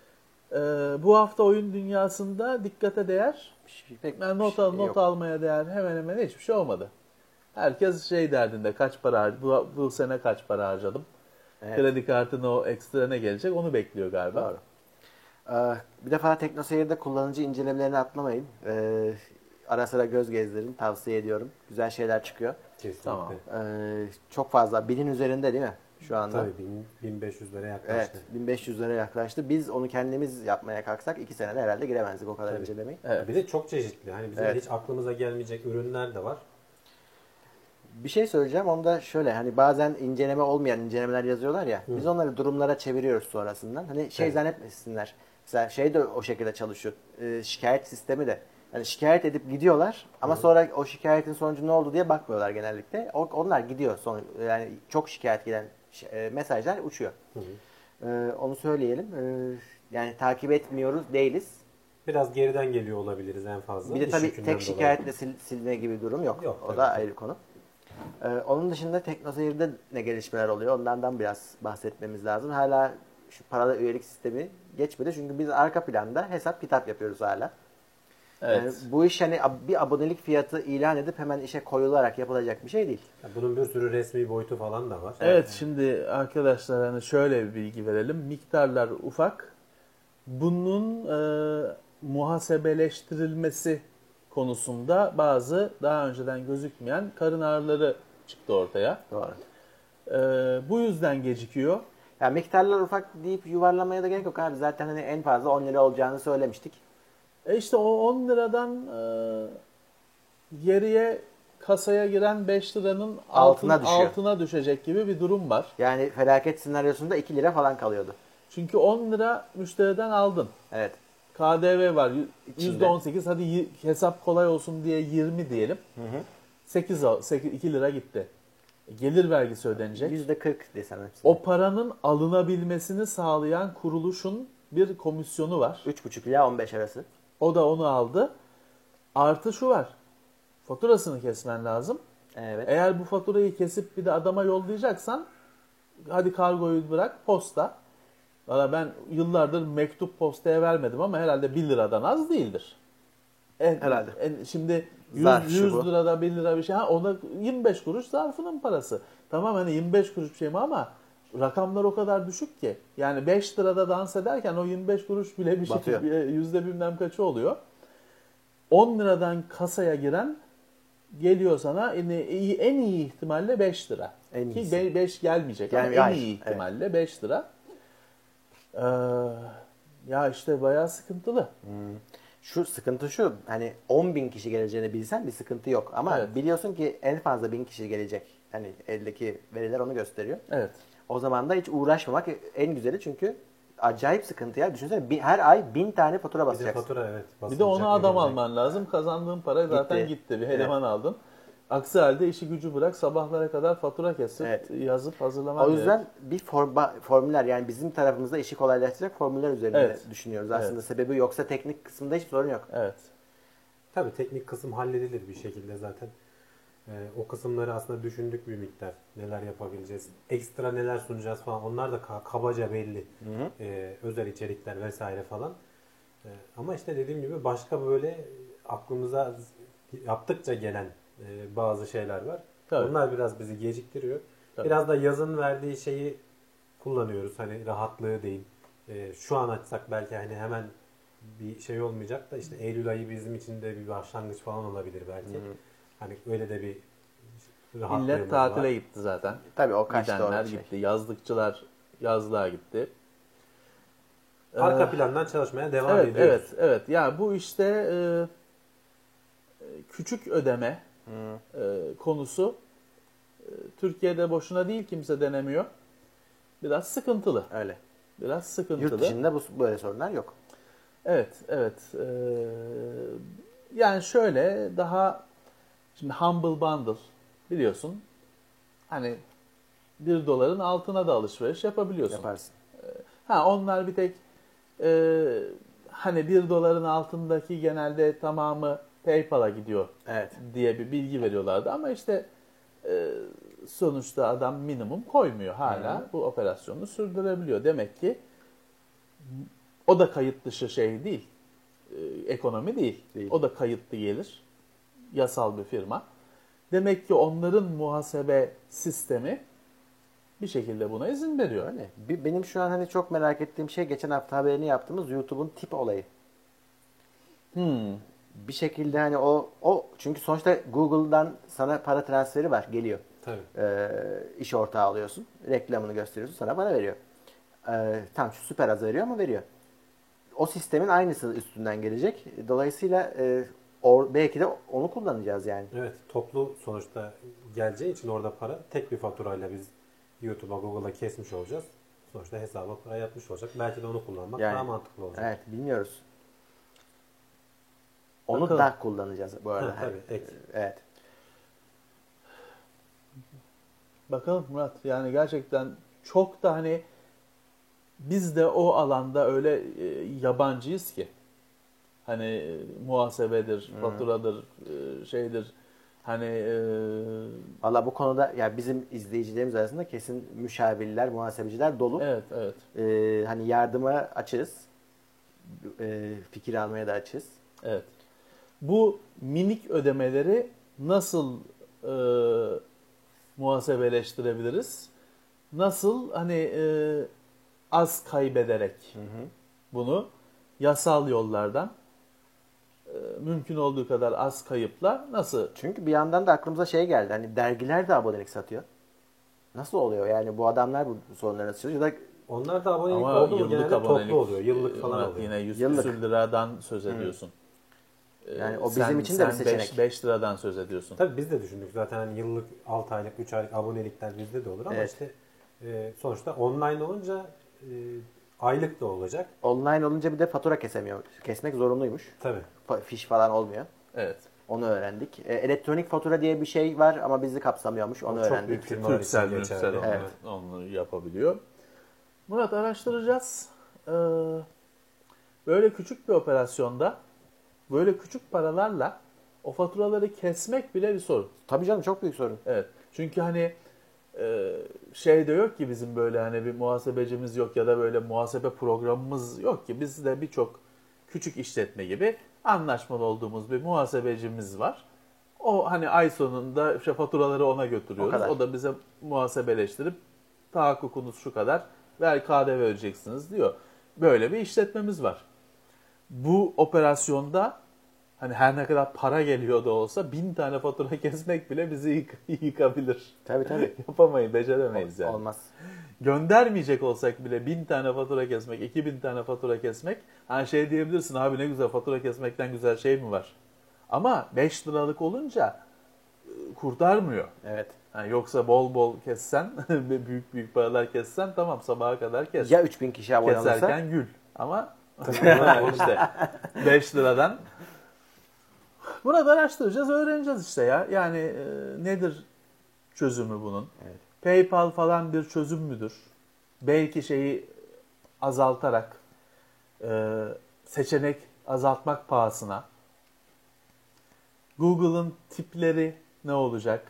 S3: Bu hafta oyun dünyasında dikkate değer,
S2: Pek
S3: yani
S2: bir şey
S3: not
S2: yok.
S3: almaya değer hemen hemen hiçbir şey olmadı. Herkes derdinde kaç para bu sene kaç para harcadım.
S2: Evet.
S3: Kredi kartına o ekstra ne gelecek onu bekliyor galiba.
S2: Doğru. Bir defa teknoseyirde kullanıcı incelemelerini atlamayın. Ara sıra göz gezdirin. Tavsiye ediyorum. Güzel şeyler çıkıyor.
S4: Kesinlikle.
S3: Tamam.
S2: Çok fazla. 1000'in üzerinde değil mi? Şu anda.
S4: Tabii 1500'lere yaklaştı.
S2: Evet. 1500'lere yaklaştı. Biz onu kendimiz yapmaya kalksak 2 senede herhalde giremezdik o kadar
S4: Tabii.
S2: incelemeyi.
S3: Evet.
S4: Bir de çok çeşitli. Hani bizim
S2: Evet.
S4: hiç aklımıza gelmeyecek ürünler de var.
S2: Bir şey söyleyeceğim. Onda şöyle hani bazen inceleme olmayan incelemeler yazıyorlar ya. Biz onları durumlara çeviriyoruz sonrasından. Hani
S4: Evet.
S2: zannetmesinler. Mesela de o şekilde çalışıyor. Şikayet sistemi de. Yani şikayet edip gidiyorlar ama sonra o şikayetin sonucu ne oldu diye bakmıyorlar genellikle. Onlar gidiyor. Yani çok şikayet gelen mesajlar uçuyor. Onu söyleyelim. Yani takip etmiyoruz değiliz.
S4: Biraz geriden geliyor olabiliriz en fazla.
S2: Bir de
S4: İş
S2: tabii
S4: yükünden
S2: tek
S4: dolayı.
S2: şikayetle silme gibi bir durum yok.
S4: Yok,
S2: O
S4: tabii
S2: da
S4: ki.
S2: ayrı konu. Onun dışında teknoseyirde ne gelişmeler oluyor? Onlardan biraz bahsetmemiz lazım. Hala şu paralı üyelik sistemi geçmedi. Çünkü biz arka planda hesap kitap yapıyoruz hala.
S3: Evet.
S2: Bu iş hani bir abonelik fiyatı ilan edip hemen işe koyularak yapılacak bir şey değil.
S4: Ya bunun bir sürü resmi boyutu falan da var.
S3: Evet, şimdi arkadaşlar hani şöyle bir bilgi verelim. Miktarlar ufak. Bunun muhasebeleştirilmesi konusunda bazı daha önceden gözükmeyen karın ağrıları çıktı ortaya.
S2: Doğru.
S3: Bu yüzden gecikiyor.
S2: Yani miktarlar ufak deyip yuvarlamaya da gerek yok abi. Zaten hani en fazla 10 lira olacağını söylemiştik.
S3: İşte o 10 liradan geriye kasaya giren 5 liranın
S2: Altına düşüyor.
S3: altına düşecek gibi bir durum var.
S2: Yani felaket senaryosunda 2 lira falan kalıyordu.
S3: Çünkü 10 lira müşteriden aldın.
S2: Evet.
S3: KDV var.
S2: İçinde.
S3: %18, hadi hesap kolay olsun diye 20 diyelim. 2 lira gitti. Gelir vergisi ödenecek.
S2: %40 desem hepsine.
S3: O paranın alınabilmesini sağlayan kuruluşun bir komisyonu var.
S2: 3,5 ila 15 arası.
S3: O da onu aldı. Artı şu var. Faturasını kesmen lazım.
S2: Evet.
S3: Eğer bu faturayı kesip bir de adama yollayacaksan hadi kargoyu bırak, posta. Valla ben yıllardır mektup postaya vermedim ama herhalde 1 liradan az değildir.
S2: Herhalde.
S3: Şimdi
S2: Zarf şu
S3: 100
S2: bu.
S3: lirada 1 lira bir şey. Ona 25 kuruş zarfının parası. Tamam hani 25 kuruş bir şey mi ama rakamlar o kadar düşük ki. Yani 5 lirada dans ederken o 25 kuruş bile bir
S2: Batıyor.
S3: şekilde yüzde bilmem kaçı oluyor. 10 liradan kasaya giren geliyor sana en iyi ihtimalle 5 lira.
S2: En
S3: Ki
S2: iyisi.
S3: 5 gelmeyecek
S2: Yani
S3: ama en
S2: hayır,
S3: iyi ihtimalle 5 lira. Ya işte bayağı sıkıntılı.
S2: Şu sıkıntı şu, hani 10.000 kişi geleceğini bilsen bir sıkıntı yok. Ama
S3: Evet.
S2: biliyorsun ki en fazla 1000 kişi gelecek. Hani eldeki veriler onu gösteriyor.
S3: Evet.
S2: O zaman da hiç uğraşmamak en güzeli, çünkü acayip sıkıntı ya. Düşünsene her ay 1000 tane fatura
S4: Bir de
S2: basacaksın.
S4: fatura evet.
S3: Bir de ona
S4: basılacak,
S3: adam
S4: verilecek.
S3: alman lazım. Kazandığın para zaten gitti. Bir eleman aldın. Aksi halde işi gücü bırak, sabahlara kadar fatura kesip
S2: Evet.
S3: yazıp hazırlaman
S2: O yüzden bir formüller, yani bizim tarafımızda işi kolaylaştıracak formüller üzerinde
S3: Evet.
S2: düşünüyoruz. Aslında
S3: Evet.
S2: sebebi, yoksa teknik kısımda hiç sorun yok.
S3: Evet.
S4: Tabii teknik kısım halledilir bir şekilde zaten. O kısımları aslında düşündük bir miktar. Neler yapabileceğiz, ekstra neler sunacağız falan. Onlar da kabaca belli. Özel içerikler vesaire falan. Ama işte dediğim gibi başka böyle aklımıza yaptıkça gelen bazı şeyler var.
S3: Tabii.
S4: Onlar biraz bizi geciktiriyor.
S3: Tabii.
S4: Biraz da yazın verdiği şeyi kullanıyoruz. Hani rahatlığı değil. Şu an açsak belki hani hemen bir şey olmayacak da işte Eylül ayı bizim için de bir başlangıç falan olabilir belki. Hani öyle de bir rahatlığımız
S3: Millet tatile
S4: var.
S3: gitti zaten.
S2: Tabii o kaçtı
S3: Gidenler
S2: o şey.
S3: gitti. Yazlıkçılar yazlığa gitti.
S4: Arka plandan çalışmaya devam
S3: Evet,
S4: ediyoruz.
S3: evet. Ya bu işte küçük ödeme konusu Türkiye'de boşuna değil, kimse denemiyor. Biraz sıkıntılı.
S2: Öyle.
S3: Biraz sıkıntılı.
S2: Yurt dışında böyle sorunlar yok.
S3: Evet. Yani şöyle daha şimdi Humble Bundle biliyorsun. Hani $1 altına da alışveriş yapabiliyorsun.
S2: Yaparsın.
S3: Onlar bir tek hani $1 altındaki genelde tamamı PayPal'a gidiyor
S2: Evet.
S3: diye bir bilgi veriyorlardı. Ama işte sonuçta adam minimum koymuyor hala. Bu operasyonu sürdürebiliyor. Demek ki o da kayıt dışı şey değil. Ekonomi değil.
S2: Değil.
S3: O da kayıtlı gelir. Yasal bir firma. Demek ki onların muhasebe sistemi bir şekilde buna izin veriyor.
S2: Öyle. Benim şu an hani çok merak ettiğim şey, geçen hafta haberini yaptığımız YouTube'un tip olayı. Bir şekilde hani o çünkü sonuçta Google'dan sana para transferi var, geliyor.
S4: Tabii.
S2: İş ortağı alıyorsun. Reklamını gösteriyorsun, sana para veriyor. Tam şu süper az veriyor ama veriyor. O sistemin aynısı üstünden gelecek. Dolayısıyla belki de onu kullanacağız yani.
S4: Evet, toplu sonuçta geleceği için orada para tek bir faturayla biz YouTube'a, Google'a kesmiş olacağız. Sonuçta hesaba para yatmış olacak. Belki de onu kullanmak
S2: Yani,
S4: daha mantıklı olacak.
S2: Evet, bilmiyoruz. Onu
S3: Bakalım.
S2: da kullanacağız bu arada.
S4: Ha, tabii, ek.
S2: Evet.
S3: Bakalım Murat, yani gerçekten çok da hani biz de o alanda öyle yabancıyız ki. Hani muhasebedir, faturadır, şeydir. Hani
S2: Valla bu konuda ya bizim izleyicilerimiz arasında kesin müşavirler, muhasebeciler dolu.
S3: evet.
S2: Hani yardıma açığız. Fikir almaya da açığız.
S3: Evet. Bu minik ödemeleri nasıl muhasebeleştirebiliriz? Nasıl hani az kaybederek bunu yasal yollardan mümkün olduğu kadar az kayıpla nasıl?
S2: Çünkü bir yandan da aklımıza şey geldi. Hani dergiler de abonelik satıyor. Nasıl oluyor? Yani bu adamlar bu sorunları nasıl çözüyor? Ya da
S4: Onlar da abonelik
S3: Ama
S4: oldu mu
S3: yıllık
S4: genelde
S3: abonelik
S4: toplu oluyor. Yıllık falan
S3: Murat,
S4: oluyor.
S3: yine 100
S2: Yıllık.
S3: küsür liradan söz ediyorsun.
S2: Yani o bizim için de bir seçenek.
S3: 5 liradan söz ediyorsun.
S4: Tabii biz de düşündük zaten hani yıllık 6 aylık 3 aylık abonelikler bizde de olur ama
S2: Evet.
S4: işte sonuçta online olunca aylık da olacak.
S2: Online olunca bir de fatura kesemiyor. Kesmek zorunluymuş.
S4: Tabii.
S2: Fiş falan olmuyor.
S3: Evet.
S2: Onu öğrendik. Elektronik fatura diye bir şey var ama bizi kapsamıyormuş. Onu
S4: Çok
S2: öğrendik.
S4: büyük firmalar için
S3: Türksel,
S4: geçerli.
S3: Mürksel
S2: Evet.
S3: onu yapabiliyor. Murat, araştıracağız. Böyle küçük bir operasyonda böyle küçük paralarla o faturaları kesmek bile bir sorun.
S2: Tabii canım, çok büyük sorun.
S3: Evet. Çünkü hani şey de yok ki bizim böyle hani bir muhasebecimiz yok ya da böyle muhasebe programımız yok ki. Bizde birçok küçük işletme gibi anlaşmalı olduğumuz bir muhasebecimiz var. O hani ay sonunda işte faturaları ona götürüyoruz.
S2: O kadar.
S3: O da bize muhasebeleştirip tahakkukunuz şu kadar, ver KDV ödeyeceksiniz diyor. Böyle bir işletmemiz var. Bu operasyonda hani her ne kadar para geliyor da olsa 1000 tane fatura kesmek bile bizi yıkabilir.
S2: Tabii.
S3: Yapamayız, beceremeyiz yani.
S2: Olmaz.
S3: Göndermeyecek olsak bile 1000 tane fatura kesmek, 2000 tane fatura kesmek, hani şey diyebilirsin, abi ne güzel, fatura kesmekten güzel şey mi var? Ama 5 liralık olunca kurtarmıyor.
S2: Evet.
S3: Yani yoksa bol bol kessen, büyük büyük paralar kessen tamam, sabaha kadar kes.
S2: Ya 3000 kişi abone olursa?
S3: Keserken gül. Ama işte 5 liradan. Bunu da araştıracağız, öğreneceğiz işte ya. Yani nedir çözümü bunun?
S2: Evet.
S3: PayPal falan bir çözüm müdür? Belki şeyi azaltarak, seçenek azaltmak pahasına. Google'ın tipleri ne olacak?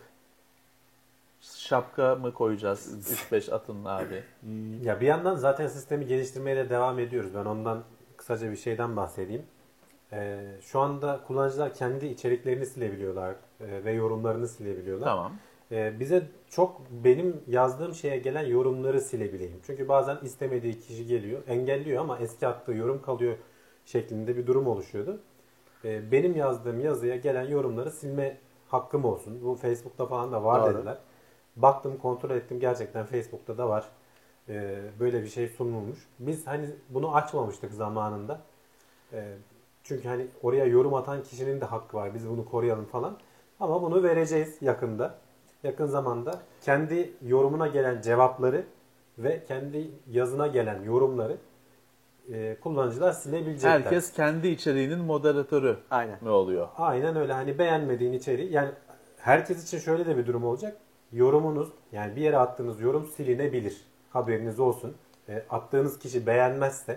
S3: Şapka mı koyacağız? 3-5 atın abi.
S4: Ya bir yandan zaten sistemi geliştirmeye de devam ediyoruz. Ben ondan kısaca bir şeyden bahsedeyim. Şu anda kullanıcılar kendi içeriklerini silebiliyorlar ve yorumlarını silebiliyorlar.
S3: Tamam.
S4: Bize çok benim yazdığım şeye gelen yorumları silebileyim. Çünkü bazen istemediği kişi geliyor, engelliyor ama eski attığı yorum kalıyor şeklinde bir durum oluşuyordu. Benim yazdığım yazıya gelen yorumları silme hakkım olsun. Bu Facebook'ta falan da var
S2: Doğru.
S4: dediler. Baktım, kontrol ettim. Gerçekten Facebook'ta da var. Böyle bir şey sunulmuş. Biz hani bunu açmamıştık zamanında. Çünkü hani oraya yorum atan kişinin de hakkı var. Biz bunu koruyalım falan. Ama bunu vereceğiz yakında. Yakın zamanda kendi yorumuna gelen cevapları ve kendi yazına gelen yorumları kullanıcılar silebilecekler.
S3: Herkes kendi içeriğinin moderatörü
S2: Aynen.
S3: mü oluyor?
S4: Aynen öyle. Hani beğenmediğin içeriği, yani herkes için şöyle de bir durum olacak. Yorumunuz, yani bir yere attığınız yorum silinebilir. Haberiniz olsun. Attığınız kişi beğenmezse,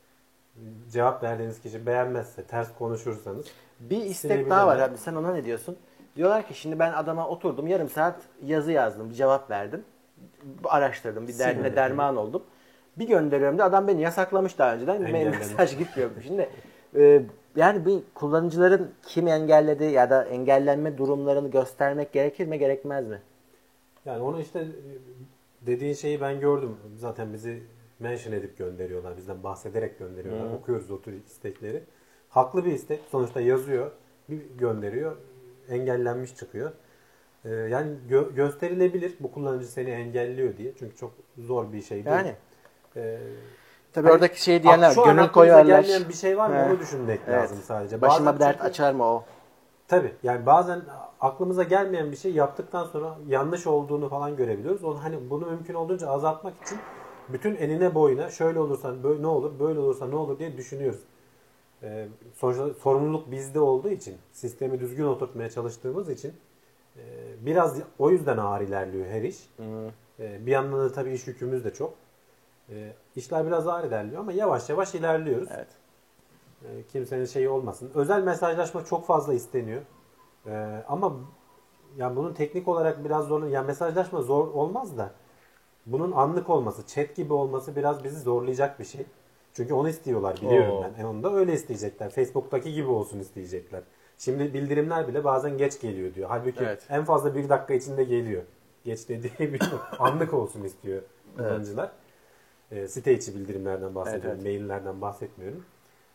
S4: cevap verdiğiniz kişi beğenmezse, ters konuşursanız
S2: Bir istek
S4: silebilirler.
S2: daha var abi. Sen ona ne diyorsun? Diyorlar ki şimdi ben adama oturdum, yarım saat yazı yazdım, bir cevap verdim. Araştırdım, bir derdine
S4: Silmedi.
S2: derman oldum. Bir gönderiyorum da adam beni yasaklamış daha önceden.
S4: Engellemiş.
S2: Mesaj gitmiyor. Şimdi yani bir kullanıcıların kim engelledi ya da engellenme durumlarını göstermek gerekir mi, gerekmez mi?
S4: Yani onu işte dediğin şeyi ben gördüm. Zaten bizi mention edip gönderiyorlar. Bizden bahsederek gönderiyorlar. Okuyoruz o tür istekleri. Haklı bir istek. Sonuçta yazıyor. Bir gönderiyor. Engellenmiş çıkıyor. Yani gösterilebilir. Bu kullanıcı seni engelliyor diye. Çünkü çok zor bir şey değil.
S2: Yani. Tabii
S4: Hani
S2: oradaki şey diyenler
S4: şu an
S2: gönül
S4: aklımıza
S2: koyarlar.
S4: gelmeyen bir şey var mı?
S2: He.
S4: Onu düşünmek
S2: Evet.
S4: lazım sadece.
S2: Başıma
S4: Bazen
S2: bir dert
S4: çünkü-
S2: açar mı o?
S4: Tabii, yani bazen aklımıza gelmeyen bir şey yaptıktan sonra yanlış olduğunu falan görebiliyoruz. Onu hani bunu mümkün olduğunca azaltmak için bütün enine boyuna şöyle olursa böyle ne olur, böyle olursa ne olur diye düşünüyoruz. Sonuçta sorumluluk bizde olduğu için, sistemi düzgün oturtmaya çalıştığımız için biraz o yüzden ağır ilerliyor her iş. Bir yandan da tabii iş yükümüz de çok. İşler biraz ağır ilerliyor ama yavaş yavaş ilerliyoruz.
S2: Evet.
S4: Kimsenin şeyi olmasın. Özel mesajlaşma çok fazla isteniyor. Ama yani bunun teknik olarak biraz zor. Yani mesajlaşma zor olmaz da bunun anlık olması, chat gibi olması biraz bizi zorlayacak bir şey. Çünkü onu istiyorlar, biliyorum
S3: Oo.
S4: ben. Onu da öyle isteyecekler. Facebook'taki gibi olsun isteyecekler. Şimdi bildirimler bile bazen geç geliyor diyor. Halbuki
S2: Evet.
S4: en fazla 1 dakika içinde geliyor. Geç dediği bir anlık olsun istiyor kullanıcılar. Site içi bildirimlerden bahsediyorum.
S2: Evet,
S4: Maillerden bahsetmiyorum.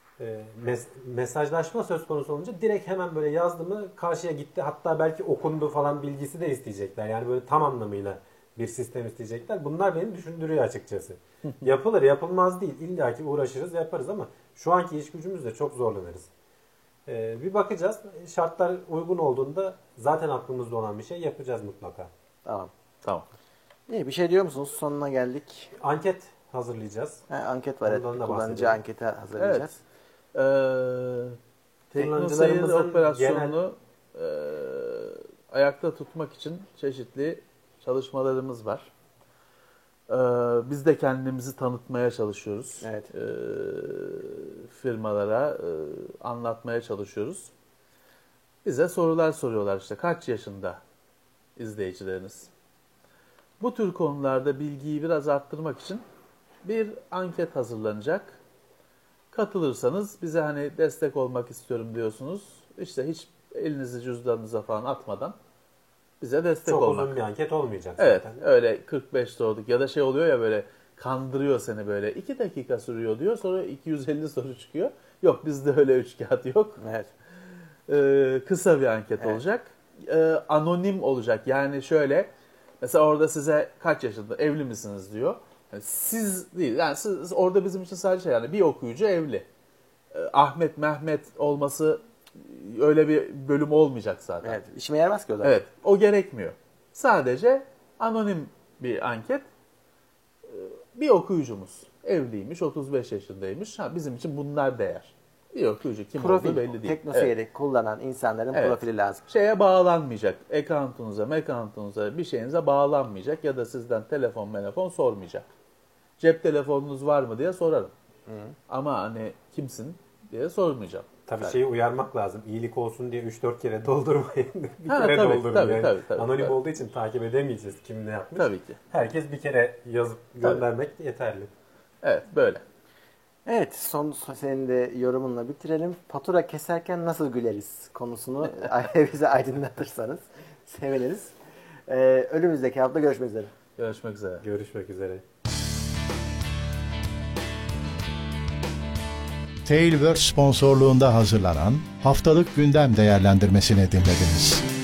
S4: Mesajlaşma söz konusu olunca direkt hemen böyle yazdı mı karşıya gitti. Hatta belki okundu falan bilgisi de isteyecekler. Yani böyle tam anlamıyla bir sistem isteyecekler. Bunlar beni düşündürüyor açıkçası. Yapılır, yapılmaz değil. İlla ki uğraşırız, yaparız ama şu anki iş gücümüzle çok zorlanırız. Bir bakacağız. Şartlar uygun olduğunda zaten aklımızda olan bir şey yapacağız mutlaka.
S2: Tamam.
S3: Tamam.
S2: İyi, bir şey diyor musunuz? Sonuna geldik.
S4: Anket hazırlayacağız.
S2: Anket var. Evet.
S4: Ondan da
S2: Kullanıcı
S4: bahsedelim.
S2: anketi hazırlayacağız.
S3: Teknoseyir
S4: Kullanıcılarımızın
S3: operasyonunu ayakta tutmak için çeşitli çalışmalarımız var. Biz de kendimizi tanıtmaya çalışıyoruz.
S2: Evet.
S3: Firmalara anlatmaya çalışıyoruz. Bize sorular soruyorlar işte. Kaç yaşında izleyicileriniz? Bu tür konularda bilgiyi biraz arttırmak için bir anket hazırlanacak. Katılırsanız bize hani destek olmak istiyorum diyorsunuz. İşte hiç elinizi cüzdanınıza falan atmadan bize destek
S4: Çok
S3: olmak.
S4: uzun bir anket olmayacak
S3: Evet,
S4: zaten.
S3: öyle 45 doğduk ya da şey oluyor ya, böyle kandırıyor seni, böyle 2 dakika sürüyor diyor, sonra 250 soru çıkıyor. Yok, bizde öyle 3 kağıt yok.
S2: Evet.
S3: Kısa bir anket olacak. Anonim olacak. Yani şöyle, mesela orada size kaç yaşında, evli misiniz diyor. Yani siz değil. Yani siz, orada bizim için sadece şey, yani bir okuyucu evli. Ahmet, Mehmet olması, öyle bir bölüm olmayacak zaten.
S2: Evet. İşime yaramaz ki o zaman.
S3: Evet, o gerekmiyor. Sadece anonim bir anket. Bir okuyucumuz evliymiş, 35 yaşındaymış. Bizim için bunlar değer. Bir okuyucu kim olduğu belli değil.
S2: Teknoseyri kullanan insanların
S3: Evet.
S2: profili lazım.
S3: Şeye bağlanmayacak. Account'unuza, bir şeyinize bağlanmayacak ya da sizden telefon sormayacak. Cep telefonunuz var mı diye sorarım. Ama hani kimsin diye sormayacağım.
S4: Tabii şeyi uyarmak lazım. İyilik olsun diye 3-4 kere doldurmayın. Bir
S3: Ha,
S4: kere
S3: tabii,
S4: doldurun
S3: tabii,
S4: yani.
S3: tabii,
S4: Anonim
S3: tabii.
S4: olduğu için takip edemeyeceğiz kim ne yapmış.
S3: Tabii ki.
S4: Herkes bir kere yazıp göndermek yeterli.
S3: Evet, böyle.
S2: Evet, senin de yorumunla bitirelim. Fatura keserken nasıl güleriz konusunu bize aydınlatırsanız seviniriz. Önümüzdeki hafta görüşmek üzere.
S3: Görüşmek üzere.
S4: Görüşmek üzere.
S1: Tailwords sponsorluğunda hazırlanan haftalık gündem değerlendirmesini dinlediniz.